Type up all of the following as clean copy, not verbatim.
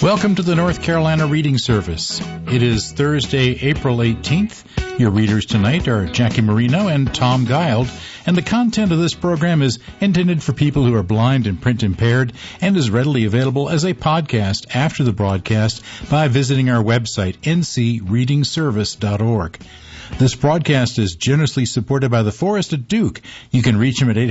Welcome to the North Carolina Reading Service. It is Thursday, April 18th. Your readers tonight are Jackie Marino and Tom Guild, and the content of this program is intended for people who are blind and print impaired and is readily available as a podcast after the broadcast by visiting our website, ncreadingservice.org. This broadcast is generously supported by the Forest at Duke. You can reach them at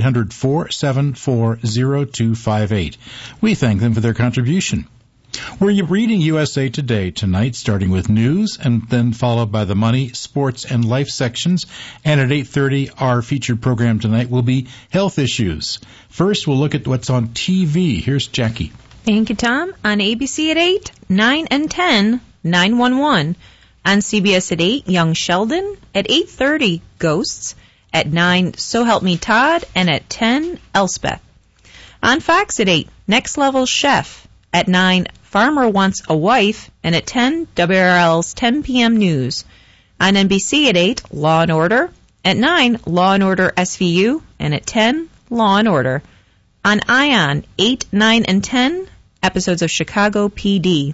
800-474-0258. We thank them for their contribution. We're reading USA Today tonight, starting with news and then followed by the money, sports, and life sections. And at 8:30, our featured program tonight will be health issues. First, we'll look at what's on TV. Here's Jackie. Thank you, Tom. On ABC at 8, 9 and 10, 911. On CBS at 8, Young Sheldon. At 8:30, Ghosts. At 9, So Help Me Todd. And at 10, Elspeth. On Fox at 8, Next Level Chef. At 9, Farmer Wants a Wife, and at 10, WRL's 10 p.m. News. On NBC at 8, Law & Order. At 9, Law & Order SVU, and at 10, Law & Order. On ION, 8, 9, and 10, episodes of Chicago PD.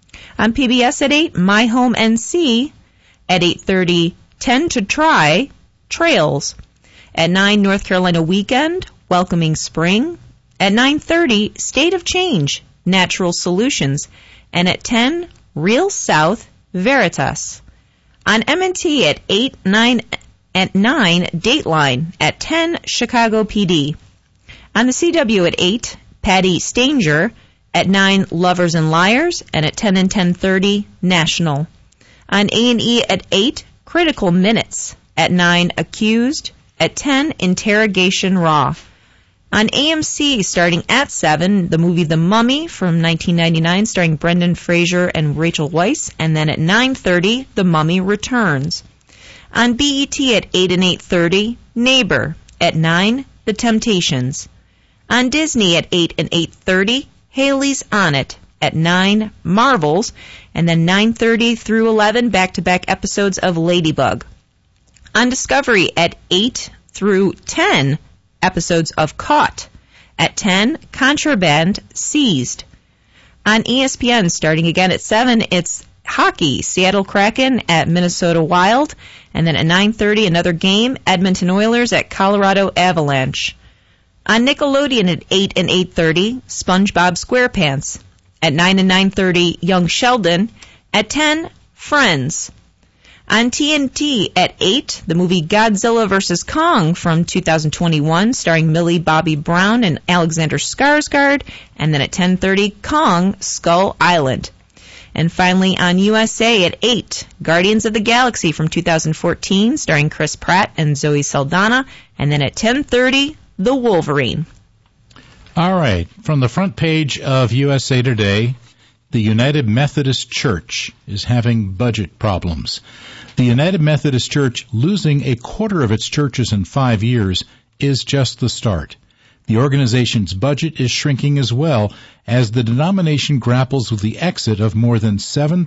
On PBS at 8, My Home NC. At 8:30, 10 to Try, Trails. At 9, North Carolina Weekend, Welcoming Spring. At 9:30, State of Change, Natural Solutions, and at 10, Real South, Veritas. On MNT at 8, 9, at 9, Dateline. At 10, Chicago PD. On the CW at 8, Patty Stanger. At 9, Lovers and Liars, and at 10 and 10:30, National. On A&E at 8, Critical Minutes. At 9, Accused. At 10, Interrogation Raw. On AMC, starting at 7, the movie The Mummy from 1999, starring Brendan Fraser and Rachel Weisz, and then at 9:30, The Mummy Returns. On BET at 8 and 8:30, Neighbor. At 9, The Temptations. On Disney at 8 and 8:30, Haley's On It. At 9, Marvels, and then 9:30 through 11, back-to-back episodes of Ladybug. On Discovery at 8 through 10, episodes of Caught. At 10, Contraband, Seized. On ESPN, starting again at 7, it's hockey, Seattle Kraken at Minnesota Wild. And then at 9:30, another game, Edmonton Oilers at Colorado Avalanche. On Nickelodeon at 8 and 8:30, SpongeBob SquarePants. At 9 and 9:30, Young Sheldon. At 10, Friends. On TNT at 8, the movie Godzilla vs. Kong from 2021, starring Millie Bobby Brown and Alexander Skarsgård. And then at 10:30, Kong, Skull Island. And finally, on USA at 8, Guardians of the Galaxy from 2014, starring Chris Pratt and Zoe Saldana. And then at 10:30, The Wolverine. All right. From the front page of USA Today, the United Methodist Church is having budget problems. The United Methodist Church losing a quarter of its churches in 5 years is just the start. The organization's budget is shrinking as well as the denomination grapples with the exit of more than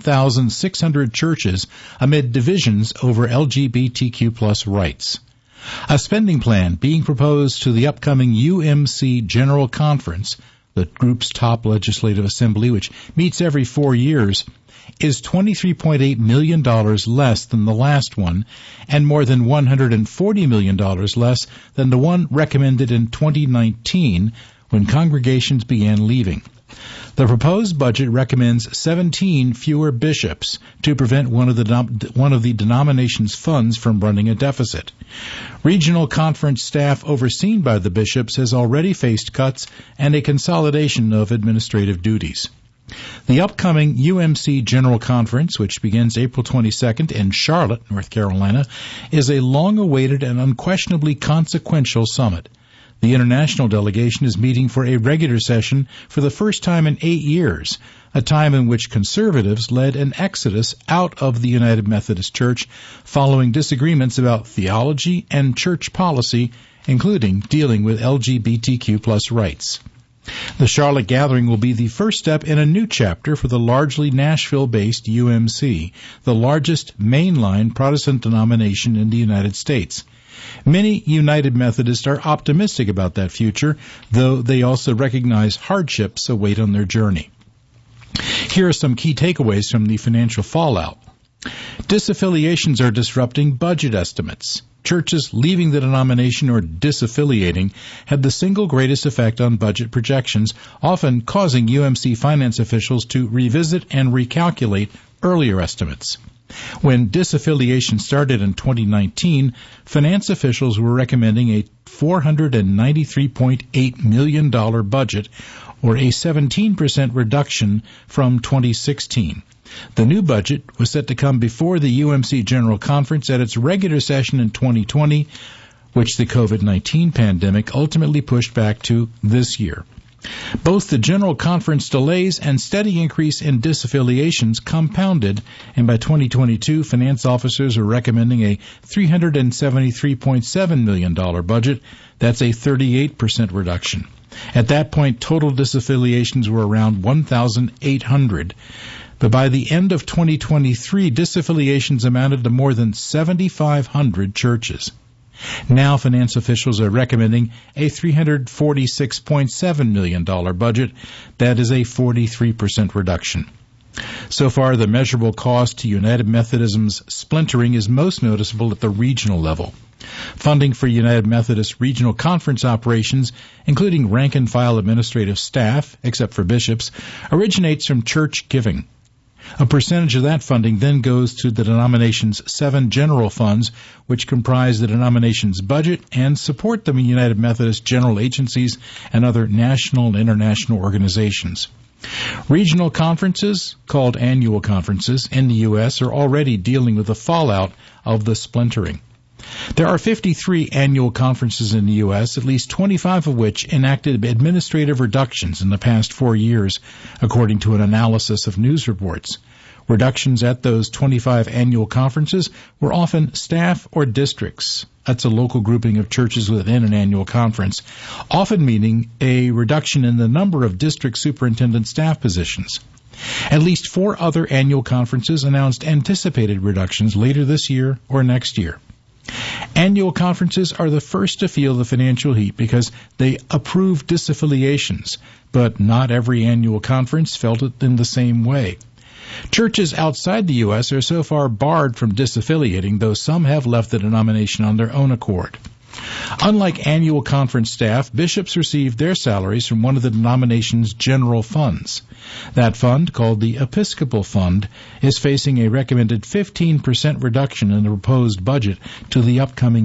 7,600 churches amid divisions over LGBTQ+ rights. A spending plan being proposed to the upcoming UMC General Conference, the group's top legislative assembly, which meets every 4 years, is $23.8 million less than the last one and more than $140 million less than the one recommended in 2019 when congregations began leaving. The proposed budget recommends 17 fewer bishops to prevent one of the denomination's funds from running a deficit. Regional conference staff overseen by the bishops has already faced cuts and a consolidation of administrative duties. The upcoming UMC General Conference, which begins April 22nd in Charlotte, North Carolina, is a long-awaited and unquestionably consequential summit. The international delegation is meeting for a regular session for the first time in 8 years, a time in which conservatives led an exodus out of the United Methodist Church following disagreements about theology and church policy, including dealing with LGBTQ+ rights. The Charlotte gathering will be the first step in a new chapter for the largely Nashville-based UMC, the largest mainline Protestant denomination in the United States. Many United Methodists are optimistic about that future, though they also recognize hardships await on their journey. Here are some key takeaways from the financial fallout. Disaffiliations are disrupting budget estimates. Churches leaving the denomination or disaffiliating had the single greatest effect on budget projections, often causing UMC finance officials to revisit and recalculate earlier estimates. When disaffiliation started in 2019, finance officials were recommending a $493.8 million budget, or a 17% reduction from 2016. The new budget was set to come before the UMC General Conference at its regular session in 2020, which the COVID-19 pandemic ultimately pushed back to this year. Both the General Conference delays and steady increase in disaffiliations compounded, and by 2022, finance officers are recommending a $373.7 million budget. That's a 38% reduction. At that point, total disaffiliations were around 1,800. But by the end of 2023, disaffiliations amounted to more than 7,500 churches. Now finance officials are recommending a $346.7 million budget. That is a 43% reduction. So far, the measurable cost to United Methodism's splintering is most noticeable at the regional level. Funding for United Methodist Regional Conference operations, including rank-and-file administrative staff, except for bishops, originates from church giving. A percentage of that funding then goes to the denomination's 7 general funds, which comprise the denomination's budget and support the United Methodist general agencies and other national and international organizations. Regional conferences, called annual conferences, in the U.S. are already dealing with the fallout of the splintering. There are 53 annual conferences in the U.S., at least 25 of which enacted administrative reductions in the past 4 years, according to an analysis of news reports. Reductions at those 25 annual conferences were often staff or districts. That's a local grouping of churches within an annual conference, often meaning a reduction in the number of district superintendent staff positions. At least 4 other annual conferences announced anticipated reductions later this year or next year. Annual conferences are the first to feel the financial heat because they approve disaffiliations, but not every annual conference felt it in the same way. Churches outside the U.S. are so far barred from disaffiliating, though some have left the denomination on their own accord. Unlike annual conference staff, bishops receive their salaries from one of the denomination's general funds. That fund, called the Episcopal Fund, is facing a recommended 15% reduction in the proposed budget to the upcoming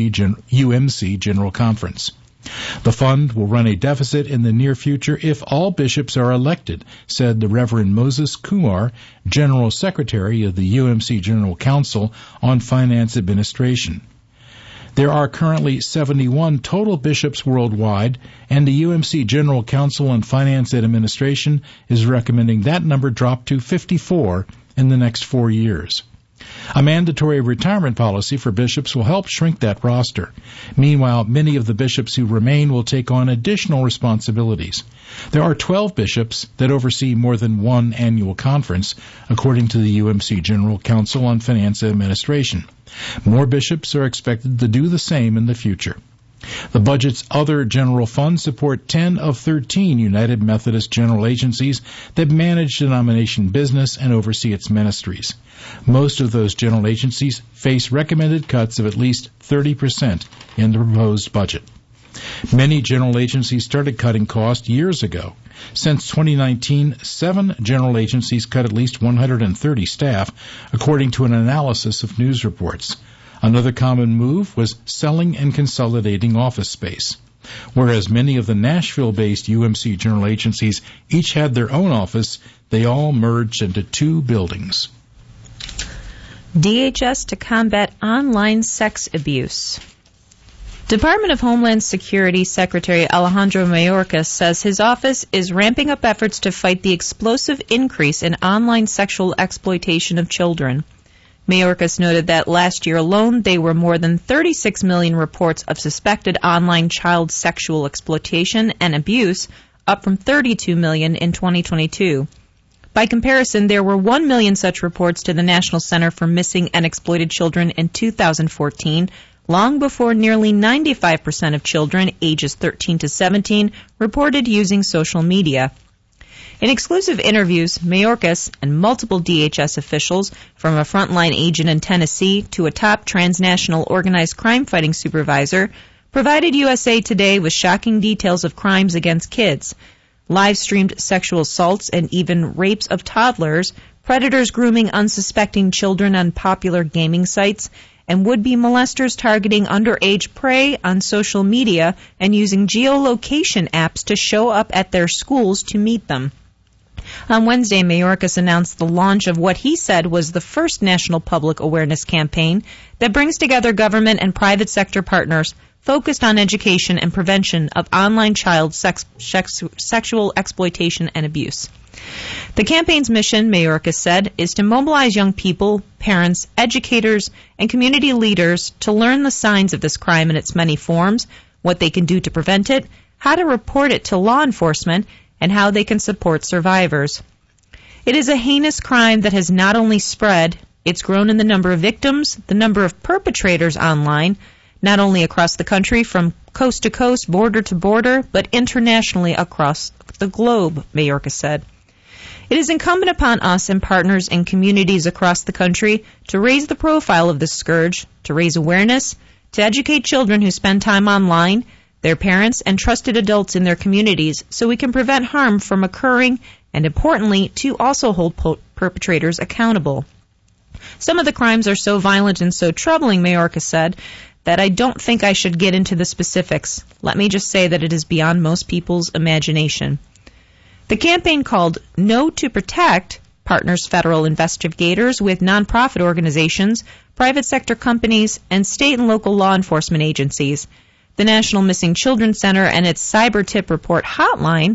UMC General Conference. The fund will run a deficit in the near future if all bishops are elected, said the Reverend Moses Kumar, General Secretary of the UMC General Council on Finance Administration. There are currently 71 total bishops worldwide, and the UMC General Council on Finance Administration is recommending that number drop to 54 in the next 4 years. A mandatory retirement policy for bishops will help shrink that roster. Meanwhile, many of the bishops who remain will take on additional responsibilities. There are 12 bishops that oversee more than one annual conference, according to the UMC General Council on Finance Administration. More bishops are expected to do the same in the future. The budget's other general funds support 10 of 13 United Methodist general agencies that manage denomination business and oversee its ministries. Most of those general agencies face recommended cuts of at least 30% in the proposed budget. Many general agencies started cutting costs years ago. Since 2019, 7 general agencies cut at least 130 staff, according to an analysis of news reports. Another common move was selling and consolidating office space. Whereas many of the Nashville-based UMC general agencies each had their own office, they all merged into 2 buildings. DHS to combat online sex abuse. Department of Homeland Security Secretary Alejandro Mayorkas says his office is ramping up efforts to fight the explosive increase in online sexual exploitation of children. Mayorkas noted that last year alone, there were more than 36 million reports of suspected online child sexual exploitation and abuse, up from 32 million in 2022. By comparison, there were 1 million such reports to the National Center for Missing and Exploited Children in 2014, long before nearly 95% of children ages 13 to 17 reported using social media. In exclusive interviews, Mayorkas and multiple DHS officials, from a frontline agent in Tennessee to a top transnational organized crime fighting supervisor, provided USA Today with shocking details of crimes against kids, live-streamed sexual assaults and even rapes of toddlers, predators grooming unsuspecting children on popular gaming sites, and would-be molesters targeting underage prey on social media and using geolocation apps to show up at their schools to meet them. On Wednesday, Mayorkas announced the launch of what he said was the first national public awareness campaign that brings together government and private sector partners focused on education and prevention of online child sexual exploitation and abuse. The campaign's mission, Mayorkas said, is to mobilize young people, parents, educators, and community leaders to learn the signs of this crime in its many forms, what they can do to prevent it, how to report it to law enforcement, and how they can support survivors. It is a heinous crime that has not only spread, it's grown in the number of victims, the number of perpetrators online, not only across the country from coast to coast, border to border, but internationally across the globe, Mayorkas said. It is incumbent upon us and partners in communities across the country to raise the profile of this scourge, to raise awareness, to educate children who spend time online, their parents, and trusted adults in their communities so we can prevent harm from occurring and, importantly, to also hold perpetrators accountable. Some of the crimes are so violent and so troubling, Mayorkas said, that I don't think I should get into the specifics. Let me just say that it is beyond most people's imagination. The campaign, called Know to Protect, partners federal investigators with nonprofit organizations, private sector companies, and state and local law enforcement agencies. The National Missing Children Center and its Cyber Tip Report hotline,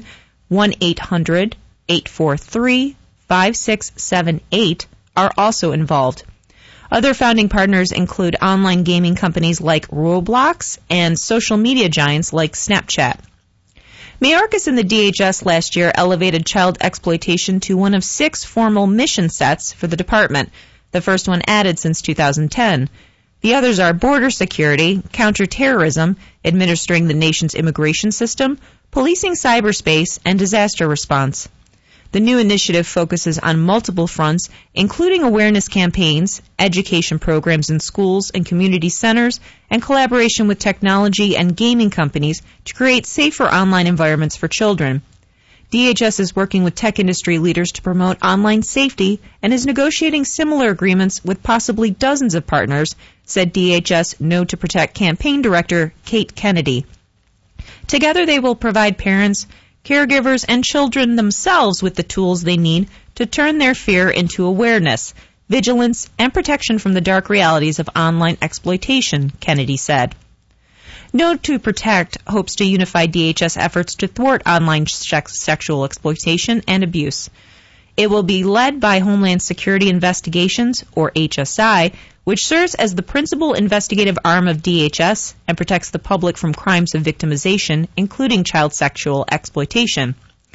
1-800-843-5678, are also involved. Other founding partners include online gaming companies like Roblox and social media giants like Snapchat. Mayorkas and the DHS last year elevated child exploitation to one of 6 formal mission sets for the department, the first one added since 2010. The others are border security, counterterrorism, administering the nation's immigration system, policing cyberspace, and disaster response. The new initiative focuses on multiple fronts, including awareness campaigns, education programs in schools and community centers, and collaboration with technology and gaming companies to create safer online environments for children. DHS is working with tech industry leaders to promote online safety and is negotiating similar agreements with possibly dozens of partners, said DHS Know to Protect campaign director Kate Kennedy. Together they will provide parents, caregivers, and children themselves with the tools they need to turn their fear into awareness, vigilance, and protection from the dark realities of online exploitation, Kennedy said. Know to Protect hopes to unify DHS efforts to thwart online sexual exploitation and abuse. It will be led by Homeland Security Investigations, or HSI, which serves as the principal investigative arm of DHS and protects the public from crimes of victimization, including child sexual exploitation.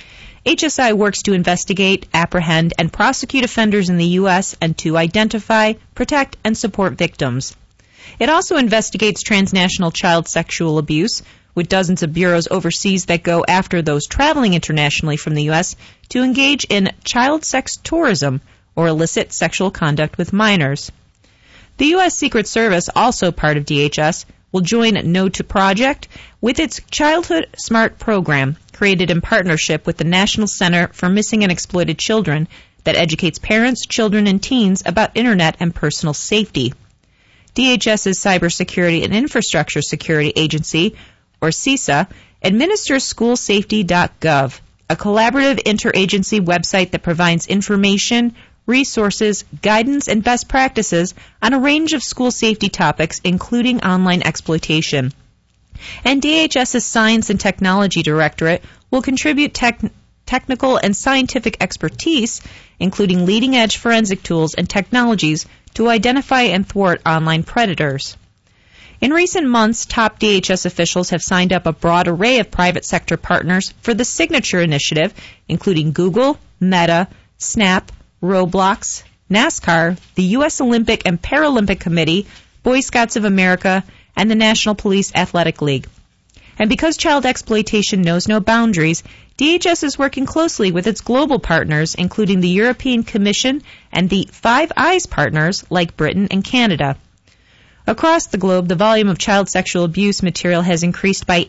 HSI works to investigate, apprehend, and prosecute offenders in the U.S. and to identify, protect, and support victims. It also investigates transnational child sexual abuse, with dozens of bureaus overseas that go after those traveling internationally from the U.S. to engage in child sex tourism or illicit sexual conduct with minors. The U.S. Secret Service, also part of DHS, will join Know to Project with its Childhood Smart program, created in partnership with the National Center for Missing and Exploited Children, that educates parents, children, and teens about Internet and personal safety. DHS's Cybersecurity and Infrastructure Security Agency, or CISA, administers schoolsafety.gov, a collaborative interagency website that provides information, resources, guidance, and best practices on a range of school safety topics, including online exploitation. And DHS's Science and Technology Directorate will contribute technical and scientific expertise, including leading-edge forensic tools and technologies, to identify and thwart online predators. In recent months, top DHS officials have signed up a broad array of private sector partners for the Signature Initiative, including Google, Meta, Snap, Roblox, NASCAR, the U.S. Olympic and Paralympic Committee, Boy Scouts of America, and the National Police Athletic League. And because child exploitation knows no boundaries, DHS is working closely with its global partners, including the European Commission and the Five Eyes partners like Britain and Canada. Across the globe, the volume of child sexual abuse material has increased by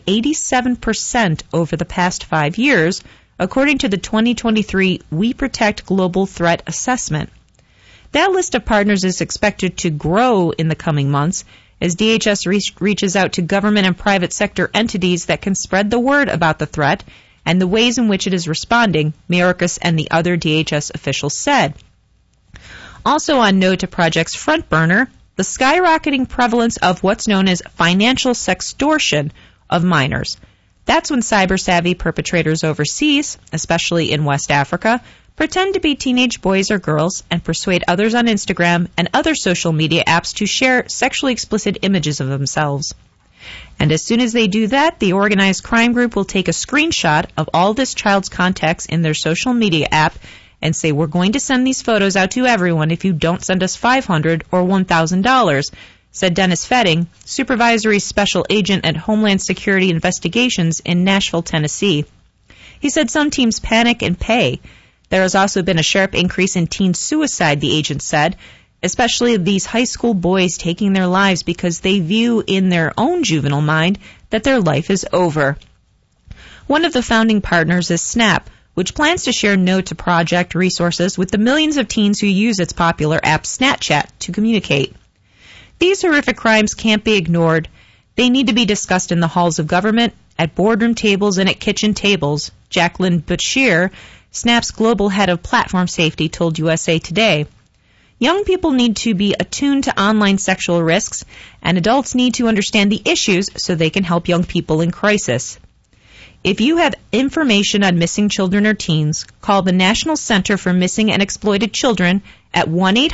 87% over the past 5 years, according to the 2023 We Protect Global Threat Assessment. That list of partners is expected to grow in the coming months as DHS reaches out to government and private sector entities that can spread the word about the threat and the ways in which it is responding, Mayorkas and the other DHS officials said. Also on No to Project's front burner, the skyrocketing prevalence of what's known as financial sextortion of minors. That's when cyber-savvy perpetrators overseas, especially in West Africa, pretend to be teenage boys or girls and persuade others on Instagram and other social media apps to share sexually explicit images of themselves. And as soon as they do that, the organized crime group will take a screenshot of all this child's contacts in their social media app and say, we're going to send these photos out to everyone if you don't send us $500 or $1,000, said Dennis Fetting, Supervisory Special Agent at Homeland Security Investigations in Nashville, Tennessee. He said some teams panic and pay. There has also been a sharp increase in teen suicide, the agent said, especially these high school boys taking their lives because they view in their own juvenile mind that their life is over. One of the founding partners is Snap, which plans to share No to Project resources with the millions of teens who use its popular app Snapchat to communicate. These horrific crimes can't be ignored. They need to be discussed in the halls of government, at boardroom tables, and at kitchen tables, Jacqueline Butchier, Snap's global head of platform safety, told USA Today. Young people need to be attuned to online sexual risks, and adults need to understand the issues so they can help young people in crisis. If you have information on missing children or teens, call the National Center for Missing and Exploited Children at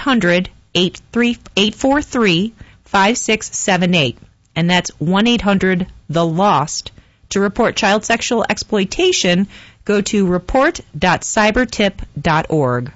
1-800-843-5678, and that's 1-800-THE-LOST. To report child sexual exploitation, go to report.cybertip.org.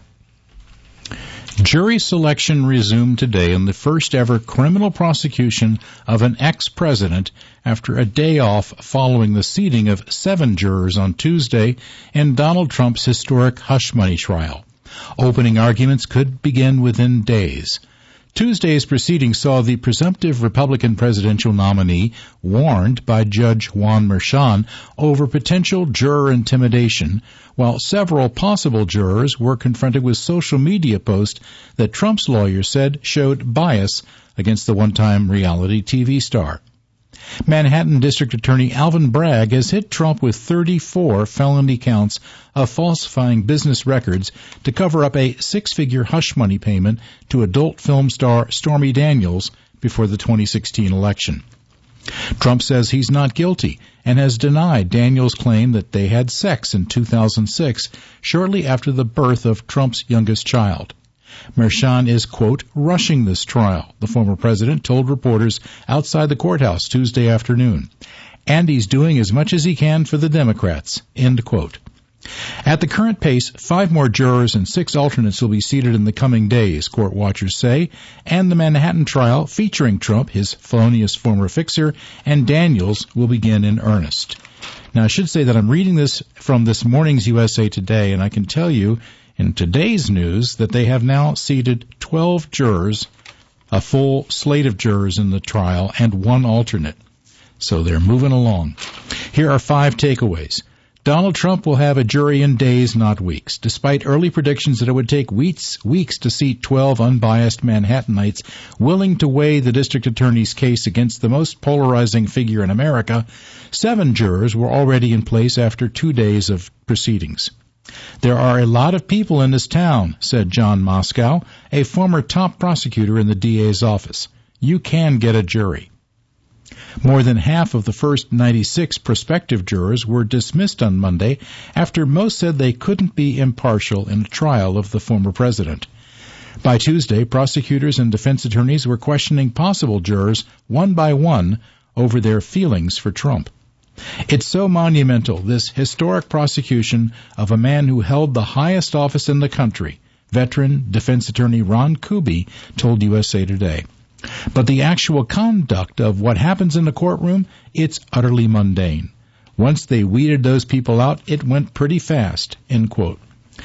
Jury selection resumed today in the first ever criminal prosecution of an ex-president after a day off following the seating of 7 jurors on Tuesday in Donald Trump's historic hush money trial. Opening arguments could begin within days. Tuesday's proceedings saw the presumptive Republican presidential nominee warned by Judge Juan Merchan over potential juror intimidation, while several possible jurors were confronted with social media posts that Trump's lawyers said showed bias against the one-time reality TV star. Manhattan District Attorney Alvin Bragg has hit Trump with 34 felony counts of falsifying business records to cover up a 6-figure hush money payment to adult film star Stormy Daniels before the 2016 election. Trump says he's not guilty and has denied Daniels' claim that they had sex in 2006, shortly after the birth of Trump's youngest child. Merchan is, quote, rushing this trial, the former president told reporters outside the courthouse Tuesday afternoon. And he's doing as much as he can for the Democrats, end quote. At the current pace, 5 more jurors and 6 alternates will be seated in the coming days, court watchers say, and the Manhattan trial featuring Trump, his felonious former fixer, and Daniels will begin in earnest. Now, I should say that I'm reading this from this morning's USA Today, and I can tell you in today's news that they have now seated 12 jurors, a full slate of jurors in the trial, and 1 alternate. So they're moving along. Here are 5 takeaways. Donald Trump will have a jury in days, not weeks. Despite early predictions that it would take weeks to seat 12 unbiased Manhattanites willing to weigh the district attorney's case against the most polarizing figure in America, 7 jurors were already in place after 2 days of proceedings. There are a lot of people in this town, said John Moscow, a former top prosecutor in the DA's office. You can get a jury. More than half of the first 96 prospective jurors were dismissed on Monday after most said they couldn't be impartial in a trial of the former president. By Tuesday, prosecutors and defense attorneys were questioning possible jurors one by one over their feelings for Trump. It's so monumental, this historic prosecution of a man who held the highest office in the country, veteran defense attorney Ron Kuby told USA Today. But the actual conduct of what happens in the courtroom, it's utterly mundane. Once they weeded those people out, it went pretty fast, end quote.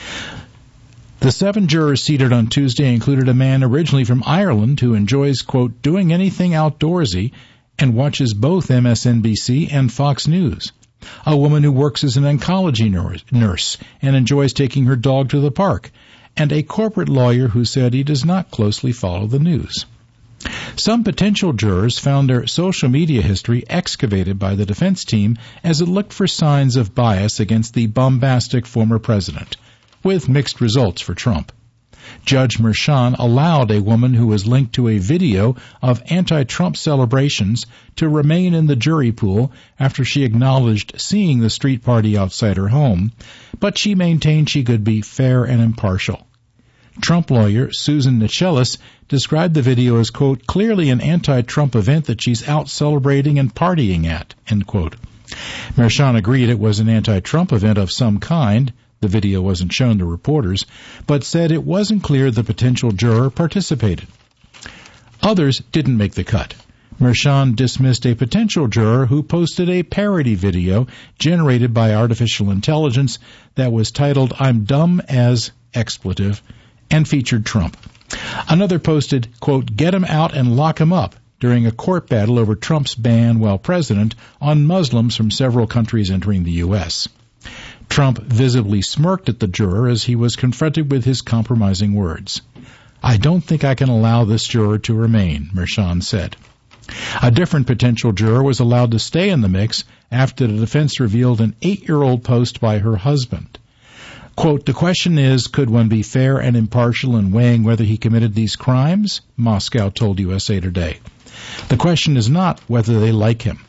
The 7 jurors seated on Tuesday included a man originally from Ireland who enjoys, quote, doing anything outdoorsy and watches both MSNBC and Fox News. A woman who works as an oncology nurse and enjoys taking her dog to the park. And a corporate lawyer who said he does not closely follow the news. Some potential jurors found their social media history excavated by the defense team as it looked for signs of bias against the bombastic former president, with mixed results for Trump. Judge Merchan allowed a woman who was linked to a video of anti-Trump celebrations to remain in the jury pool after she acknowledged seeing the street party outside her home, but she maintained she could be fair and impartial. Trump lawyer Susan Nichelis described the video as, quote, clearly an anti-Trump event that she's out celebrating and partying at, end quote. Merchan agreed it was an anti-Trump event of some kind. The video wasn't shown to reporters, but said it wasn't clear the potential juror participated. Others didn't make the cut. Merchan dismissed a potential juror who posted a parody video generated by artificial intelligence that was titled, I'm dumb as expletive, and featured Trump. Another posted, quote, get him out and lock him up, during a court battle over Trump's ban while president on Muslims from several countries entering the U.S. Trump visibly smirked at the juror as he was confronted with his compromising words. I don't think I can allow this juror to remain, Merchan said. A different potential juror was allowed to stay in the mix after the defense revealed an 8-year-old post by her husband. Quote, the question is, could one be fair and impartial in weighing whether he committed these crimes? Moscow told USA Today. The question is not whether they like him.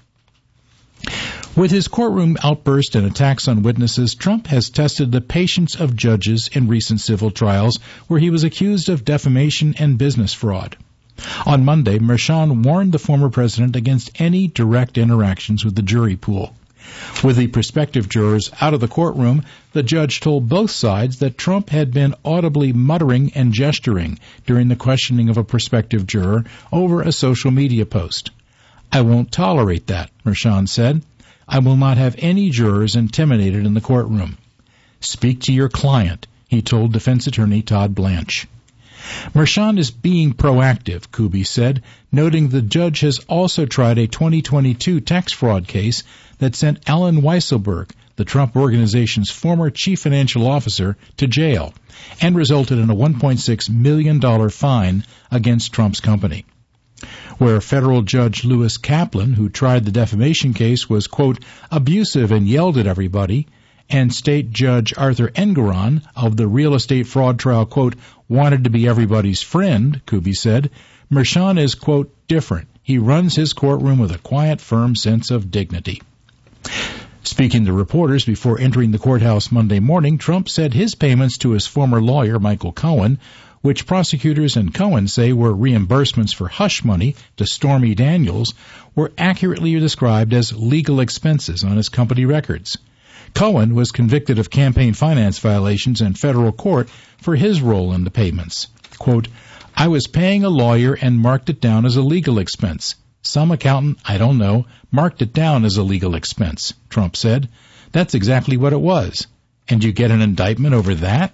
With his courtroom outburst and attacks on witnesses, Trump has tested the patience of judges in recent civil trials where he was accused of defamation and business fraud. On Monday, Merchan warned the former president against any direct interactions with the jury pool. With the prospective jurors out of the courtroom, the judge told both sides that Trump had been audibly muttering and gesturing during the questioning of a prospective juror over a social media post. I won't tolerate that, Merchan said. I will not have any jurors intimidated in the courtroom. Speak to your client, he told defense attorney Todd Blanche. Merchan is being proactive, Kuby said, noting the judge has also tried a 2022 tax fraud case that sent Alan Weisselberg, the Trump Organization's former chief financial officer, to jail and resulted in a $1.6 million fine against Trump's company. Where federal judge Lewis Kaplan, who tried the defamation case, was, quote, abusive and yelled at everybody, and state judge Arthur Engoron of the real estate fraud trial, quote, wanted to be everybody's friend, Kuby said, Merchan is, quote, different. He runs his courtroom with a quiet, firm sense of dignity. Speaking to reporters before entering the courthouse Monday morning, Trump said his payments to his former lawyer, Michael Cohen, which prosecutors and Cohen say were reimbursements for hush money to Stormy Daniels, were accurately described as legal expenses on his company records. Cohen was convicted of campaign finance violations in federal court for his role in the payments. Quote, I was paying a lawyer and marked it down as a legal expense. Some accountant, I don't know, marked it down as a legal expense, Trump said. That's exactly what it was. And you get an indictment over that?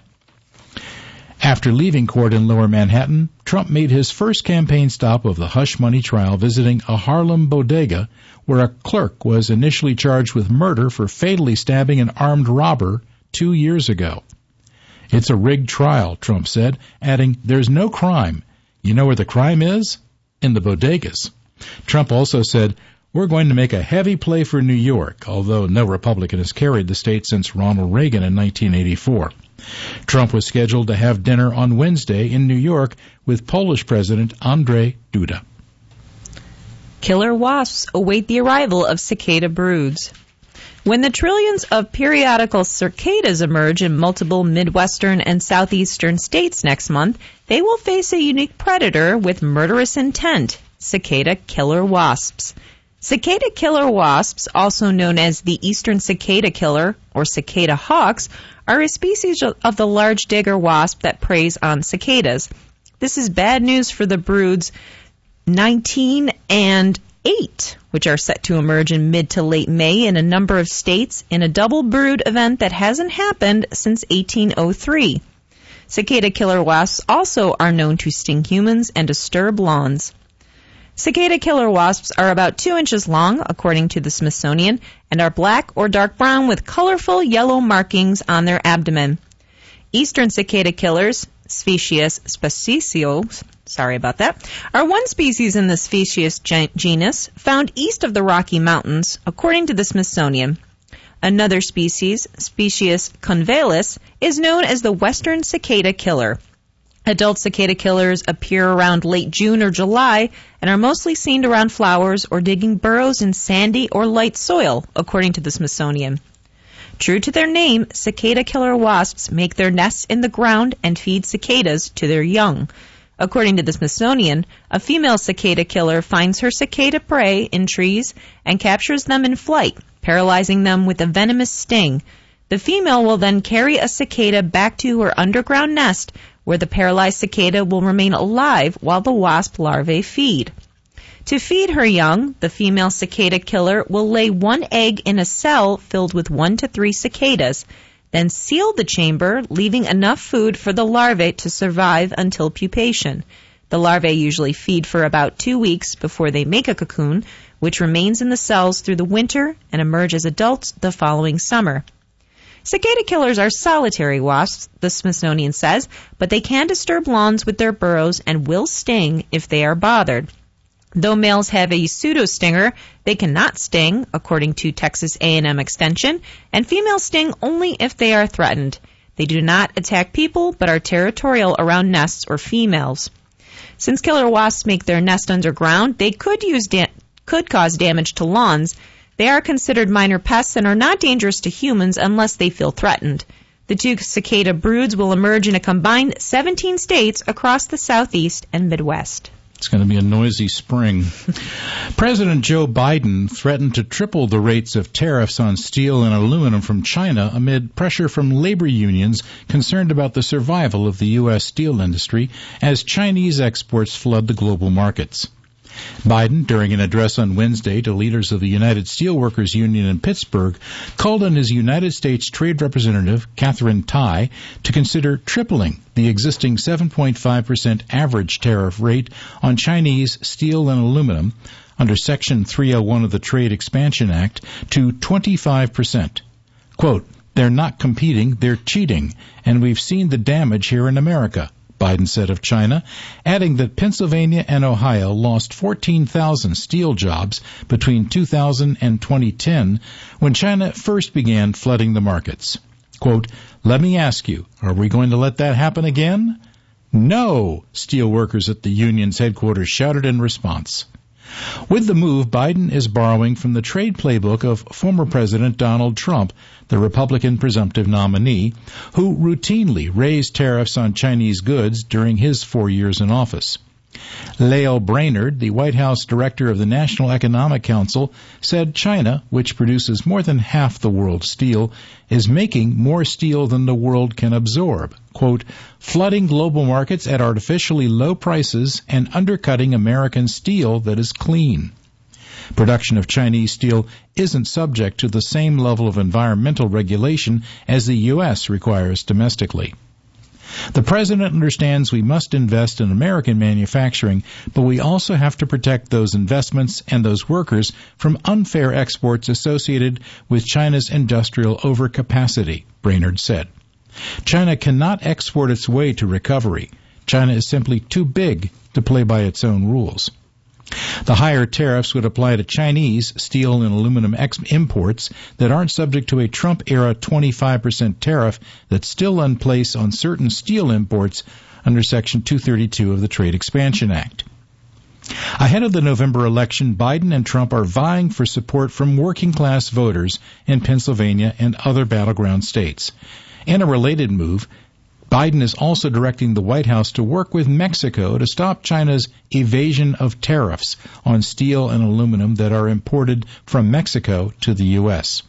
After leaving court in Lower Manhattan, Trump made his first campaign stop of the hush money trial visiting a Harlem bodega where a clerk was initially charged with murder for fatally stabbing an armed robber 2 years ago. It's a rigged trial, Trump said, adding, there's no crime. You know where the crime is? In the bodegas. Trump also said, we're going to make a heavy play for New York, although no Republican has carried the state since Ronald Reagan in 1984. Trump was scheduled to have dinner on Wednesday in New York with Polish President Andrzej Duda. Killer wasps await the arrival of cicada broods. When the trillions of periodical cicadas emerge in multiple Midwestern and Southeastern states next month, they will face a unique predator with murderous intent, cicada killer wasps. Cicada killer wasps, also known as the eastern cicada killer or cicada hawks, are a species of the large digger wasp that preys on cicadas. This is bad news for the broods 19 and 8, which are set to emerge in mid to late May in a number of states in a double brood event that hasn't happened since 1803. Cicada killer wasps also are known to sting humans and disturb lawns. Cicada killer wasps are about 2 inches long, according to the Smithsonian, and are black or dark brown with colorful yellow markings on their abdomen. Eastern cicada killers, Specius specicios, are one species in the Specius genus found east of the Rocky Mountains, according to the Smithsonian. Another species, Specius convalis, is known as the western cicada killer. Adult cicada killers appear around late June or July and are mostly seen around flowers or digging burrows in sandy or light soil, according to the Smithsonian. True to their name, cicada killer wasps make their nests in the ground and feed cicadas to their young. According to the Smithsonian, a female cicada killer finds her cicada prey in trees and captures them in flight, paralyzing them with a venomous sting. The female will then carry a cicada back to her underground nest, where the paralyzed cicada will remain alive while the wasp larvae feed. To feed her young, the female cicada killer will lay one egg in a cell filled with 1 to 3 cicadas, then seal the chamber, leaving enough food for the larvae to survive until pupation. The larvae usually feed for about 2 weeks before they make a cocoon, which remains in the cells through the winter and emerge as adults the following summer. Cicada killers are solitary wasps, the Smithsonian says, but they can disturb lawns with their burrows and will sting if they are bothered. Though males have a pseudo-stinger, they cannot sting, according to Texas A&M Extension, and females sting only if they are threatened. They do not attack people, but are territorial around nests or females. Since killer wasps make their nest underground, they could cause damage to lawns. They are considered minor pests and are not dangerous to humans unless they feel threatened. The 2 cicada broods will emerge in a combined 17 states across the Southeast and Midwest. It's going to be a noisy spring. President Joe Biden threatened to triple the rates of tariffs on steel and aluminum from China amid pressure from labor unions concerned about the survival of the U.S. steel industry as Chinese exports flood the global markets. Biden, during an address on Wednesday to leaders of the United Steelworkers Union in Pittsburgh, called on his United States Trade Representative, Katherine Tai, to consider tripling the existing 7.5% average tariff rate on Chinese steel and aluminum under Section 301 of the Trade Expansion Act to 25%. Quote, "They're not competing, they're cheating, and we've seen the damage here in America," Biden said of China, adding that Pennsylvania and Ohio lost 14,000 steel jobs between 2000 and 2010 when China first began flooding the markets. Quote, "Let me ask you, are we going to let that happen again?" "No," steel workers at the union's headquarters shouted in response. With the move, Biden is borrowing from the trade playbook of former President Donald Trump, the Republican presumptive nominee, who routinely raised tariffs on Chinese goods during his 4 years in office. Lael Brainerd, the White House director of the National Economic Council, said China, which produces more than half the world's steel, is making more steel than the world can absorb, quote, "flooding global markets at artificially low prices and undercutting American steel that is clean." Production of Chinese steel isn't subject to the same level of environmental regulation as the U.S. requires domestically. The President understands we must invest in American manufacturing, but we also have to protect those investments and those workers from unfair exports associated with China's industrial overcapacity, Brainerd said. China cannot export its way to recovery. China is simply too big to play by its own rules. The higher tariffs would apply to Chinese steel and aluminum imports that aren't subject to a Trump-era 25% tariff that's still in place on certain steel imports under Section 232 of the Trade Expansion Act. Ahead of the November election, Biden and Trump are vying for support from working-class voters in Pennsylvania and other battleground states. In a related move, Biden is also directing the White House to work with Mexico to stop China's evasion of tariffs on steel and aluminum that are imported from Mexico to the U.S.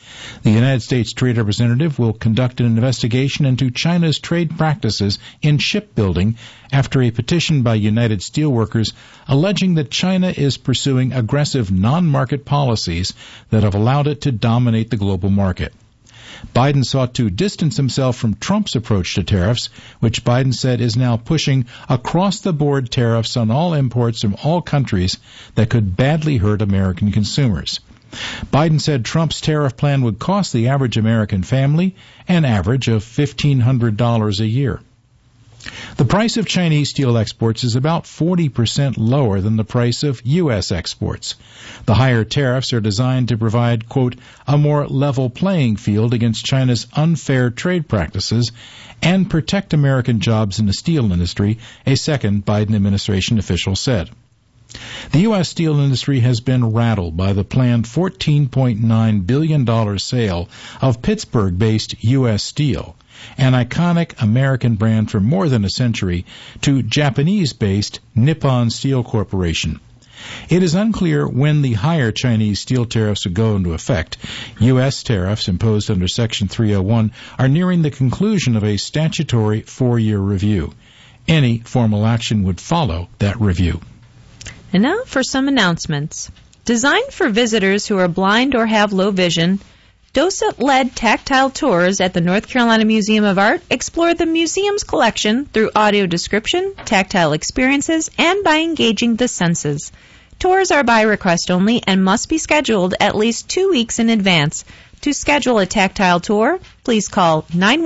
The United States Trade Representative will conduct an investigation into China's trade practices in shipbuilding after a petition by United Steelworkers alleging that China is pursuing aggressive non-market policies that have allowed it to dominate the global market. Biden sought to distance himself from Trump's approach to tariffs, which Biden said is now pushing across-the-board tariffs on all imports from all countries that could badly hurt American consumers. Biden said Trump's tariff plan would cost the average American family an average of $1,500 a year. The price of Chinese steel exports is about 40% lower than the price of U.S. exports. The higher tariffs are designed to provide, quote, a more level playing field against China's unfair trade practices and protect American jobs in the steel industry, a second Biden administration official said. The U.S. steel industry has been rattled by the planned $14.9 billion sale of Pittsburgh-based U.S. Steel, an iconic American brand for more than a century, to Japanese-based Nippon Steel Corporation. It is unclear when the higher Chinese steel tariffs will go into effect. U.S. tariffs imposed under Section 301 are nearing the conclusion of a statutory 4-year review. Any formal action would follow that review. And now for some announcements. Designed for visitors who are blind or have low vision, docent-led tactile tours at the North Carolina Museum of Art explore the museum's collection through audio description, tactile experiences, and by engaging the senses. Tours are by request only and must be scheduled at least 2 weeks in advance. To schedule a tactile tour, please call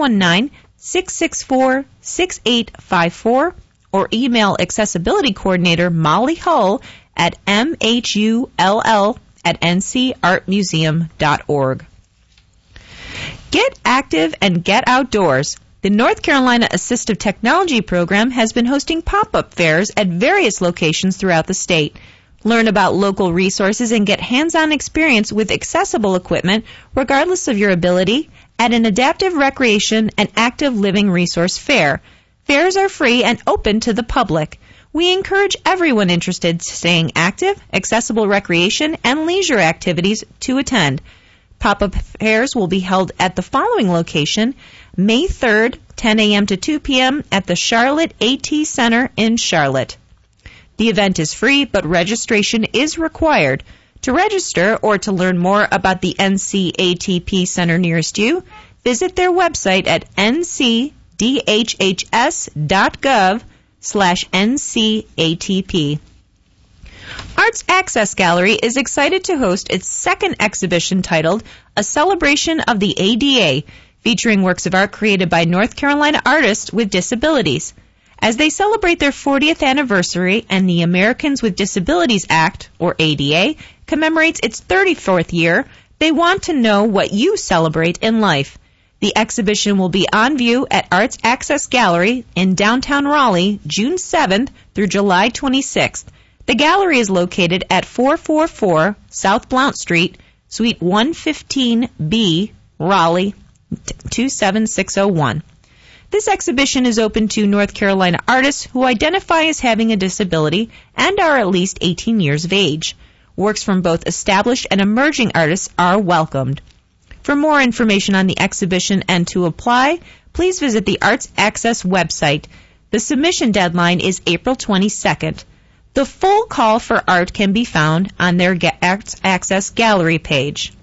919-664-6854 or email Accessibility Coordinator Molly Hull at mhull@ncartmuseum.org. Get active and get outdoors. The North Carolina Assistive Technology Program has been hosting pop-up fairs at various locations throughout the state. Learn about local resources and get hands-on experience with accessible equipment, regardless of your ability, at an adaptive recreation and active living resource fair. Fairs are free and open to the public. We encourage everyone interested in staying active, accessible recreation, and leisure activities to attend. Pop-up fairs will be held at the following location: May 3rd, 10 a.m. to 2 p.m. at the Charlotte AT Center in Charlotte. The event is free, but registration is required. To register or to learn more about the NCATP Center nearest you, visit their website at ncdhhs.gov/NCATP. Arts Access Gallery is excited to host its second exhibition titled A Celebration of the ADA, featuring works of art created by North Carolina artists with disabilities. As they celebrate their 40th anniversary and the Americans with Disabilities Act, or ADA, commemorates its 34th year, they want to know what you celebrate in life. The exhibition will be on view at Arts Access Gallery in downtown Raleigh, June 7th through July 26th. The gallery is located at 444 South Blount Street, Suite 115B, Raleigh, 27601. This exhibition is open to North Carolina artists who identify as having a disability and are at least 18 years of age. Works from both established and emerging artists are welcomed. For more information on the exhibition and to apply, please visit the Arts Access website. The submission deadline is April 22nd. The full call for art can be found on their Arts Access Gallery page.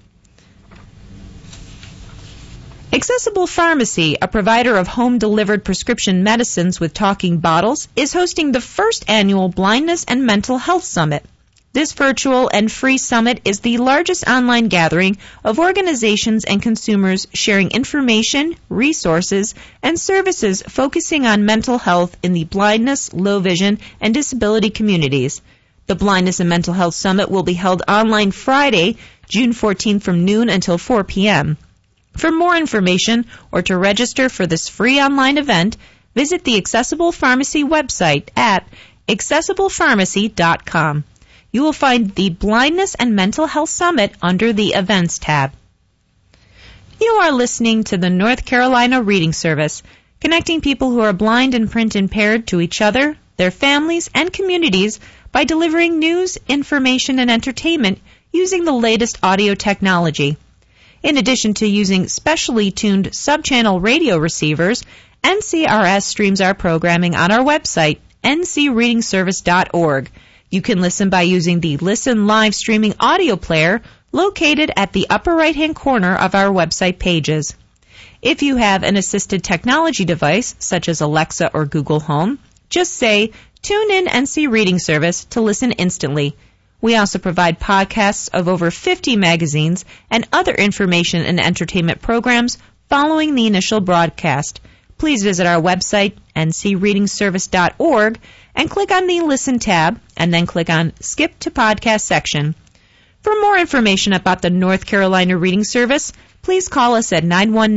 Accessible Pharmacy, a provider of home-delivered prescription medicines with talking bottles, is hosting the first annual Blindness and Mental Health Summit. This virtual and free summit is the largest online gathering of organizations and consumers sharing information, resources, and services focusing on mental health in the blindness, low vision, and disability communities. The Blindness and Mental Health Summit will be held online Friday, June 14th from noon until 4 p.m. For more information or to register for this free online event, visit the Accessible Pharmacy website at accessiblepharmacy.com. You will find the Blindness and Mental Health Summit under the Events tab. You are listening to the North Carolina Reading Service, connecting people who are blind and print impaired to each other, their families, and communities by delivering news, information, and entertainment using the latest audio technology. In addition to using specially tuned sub-channel radio receivers, NCRS streams our programming on our website, ncreadingservice.org. You can listen by using the Listen Live streaming audio player located at the upper right-hand corner of our website pages. If you have an assisted technology device, such as Alexa or Google Home, just say, "Tune in NC Reading Service" to listen instantly. We also provide podcasts of over 50 magazines and other information and entertainment programs following the initial broadcast. Please visit our website, ncreadingservice.org, and click on the Listen tab, and then click on Skip to Podcast section. For more information about the North Carolina Reading Service, please call us at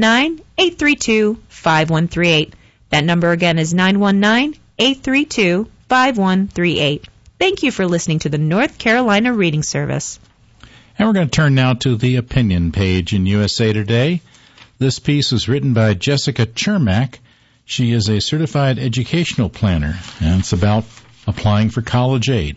919-832-5138. That number again is 919-832-5138. Thank you for listening to the North Carolina Reading Service. And we're going to turn now to the opinion page in USA Today. This piece was written by Jessica Chermak. She is a certified educational planner, and it's about applying for college aid.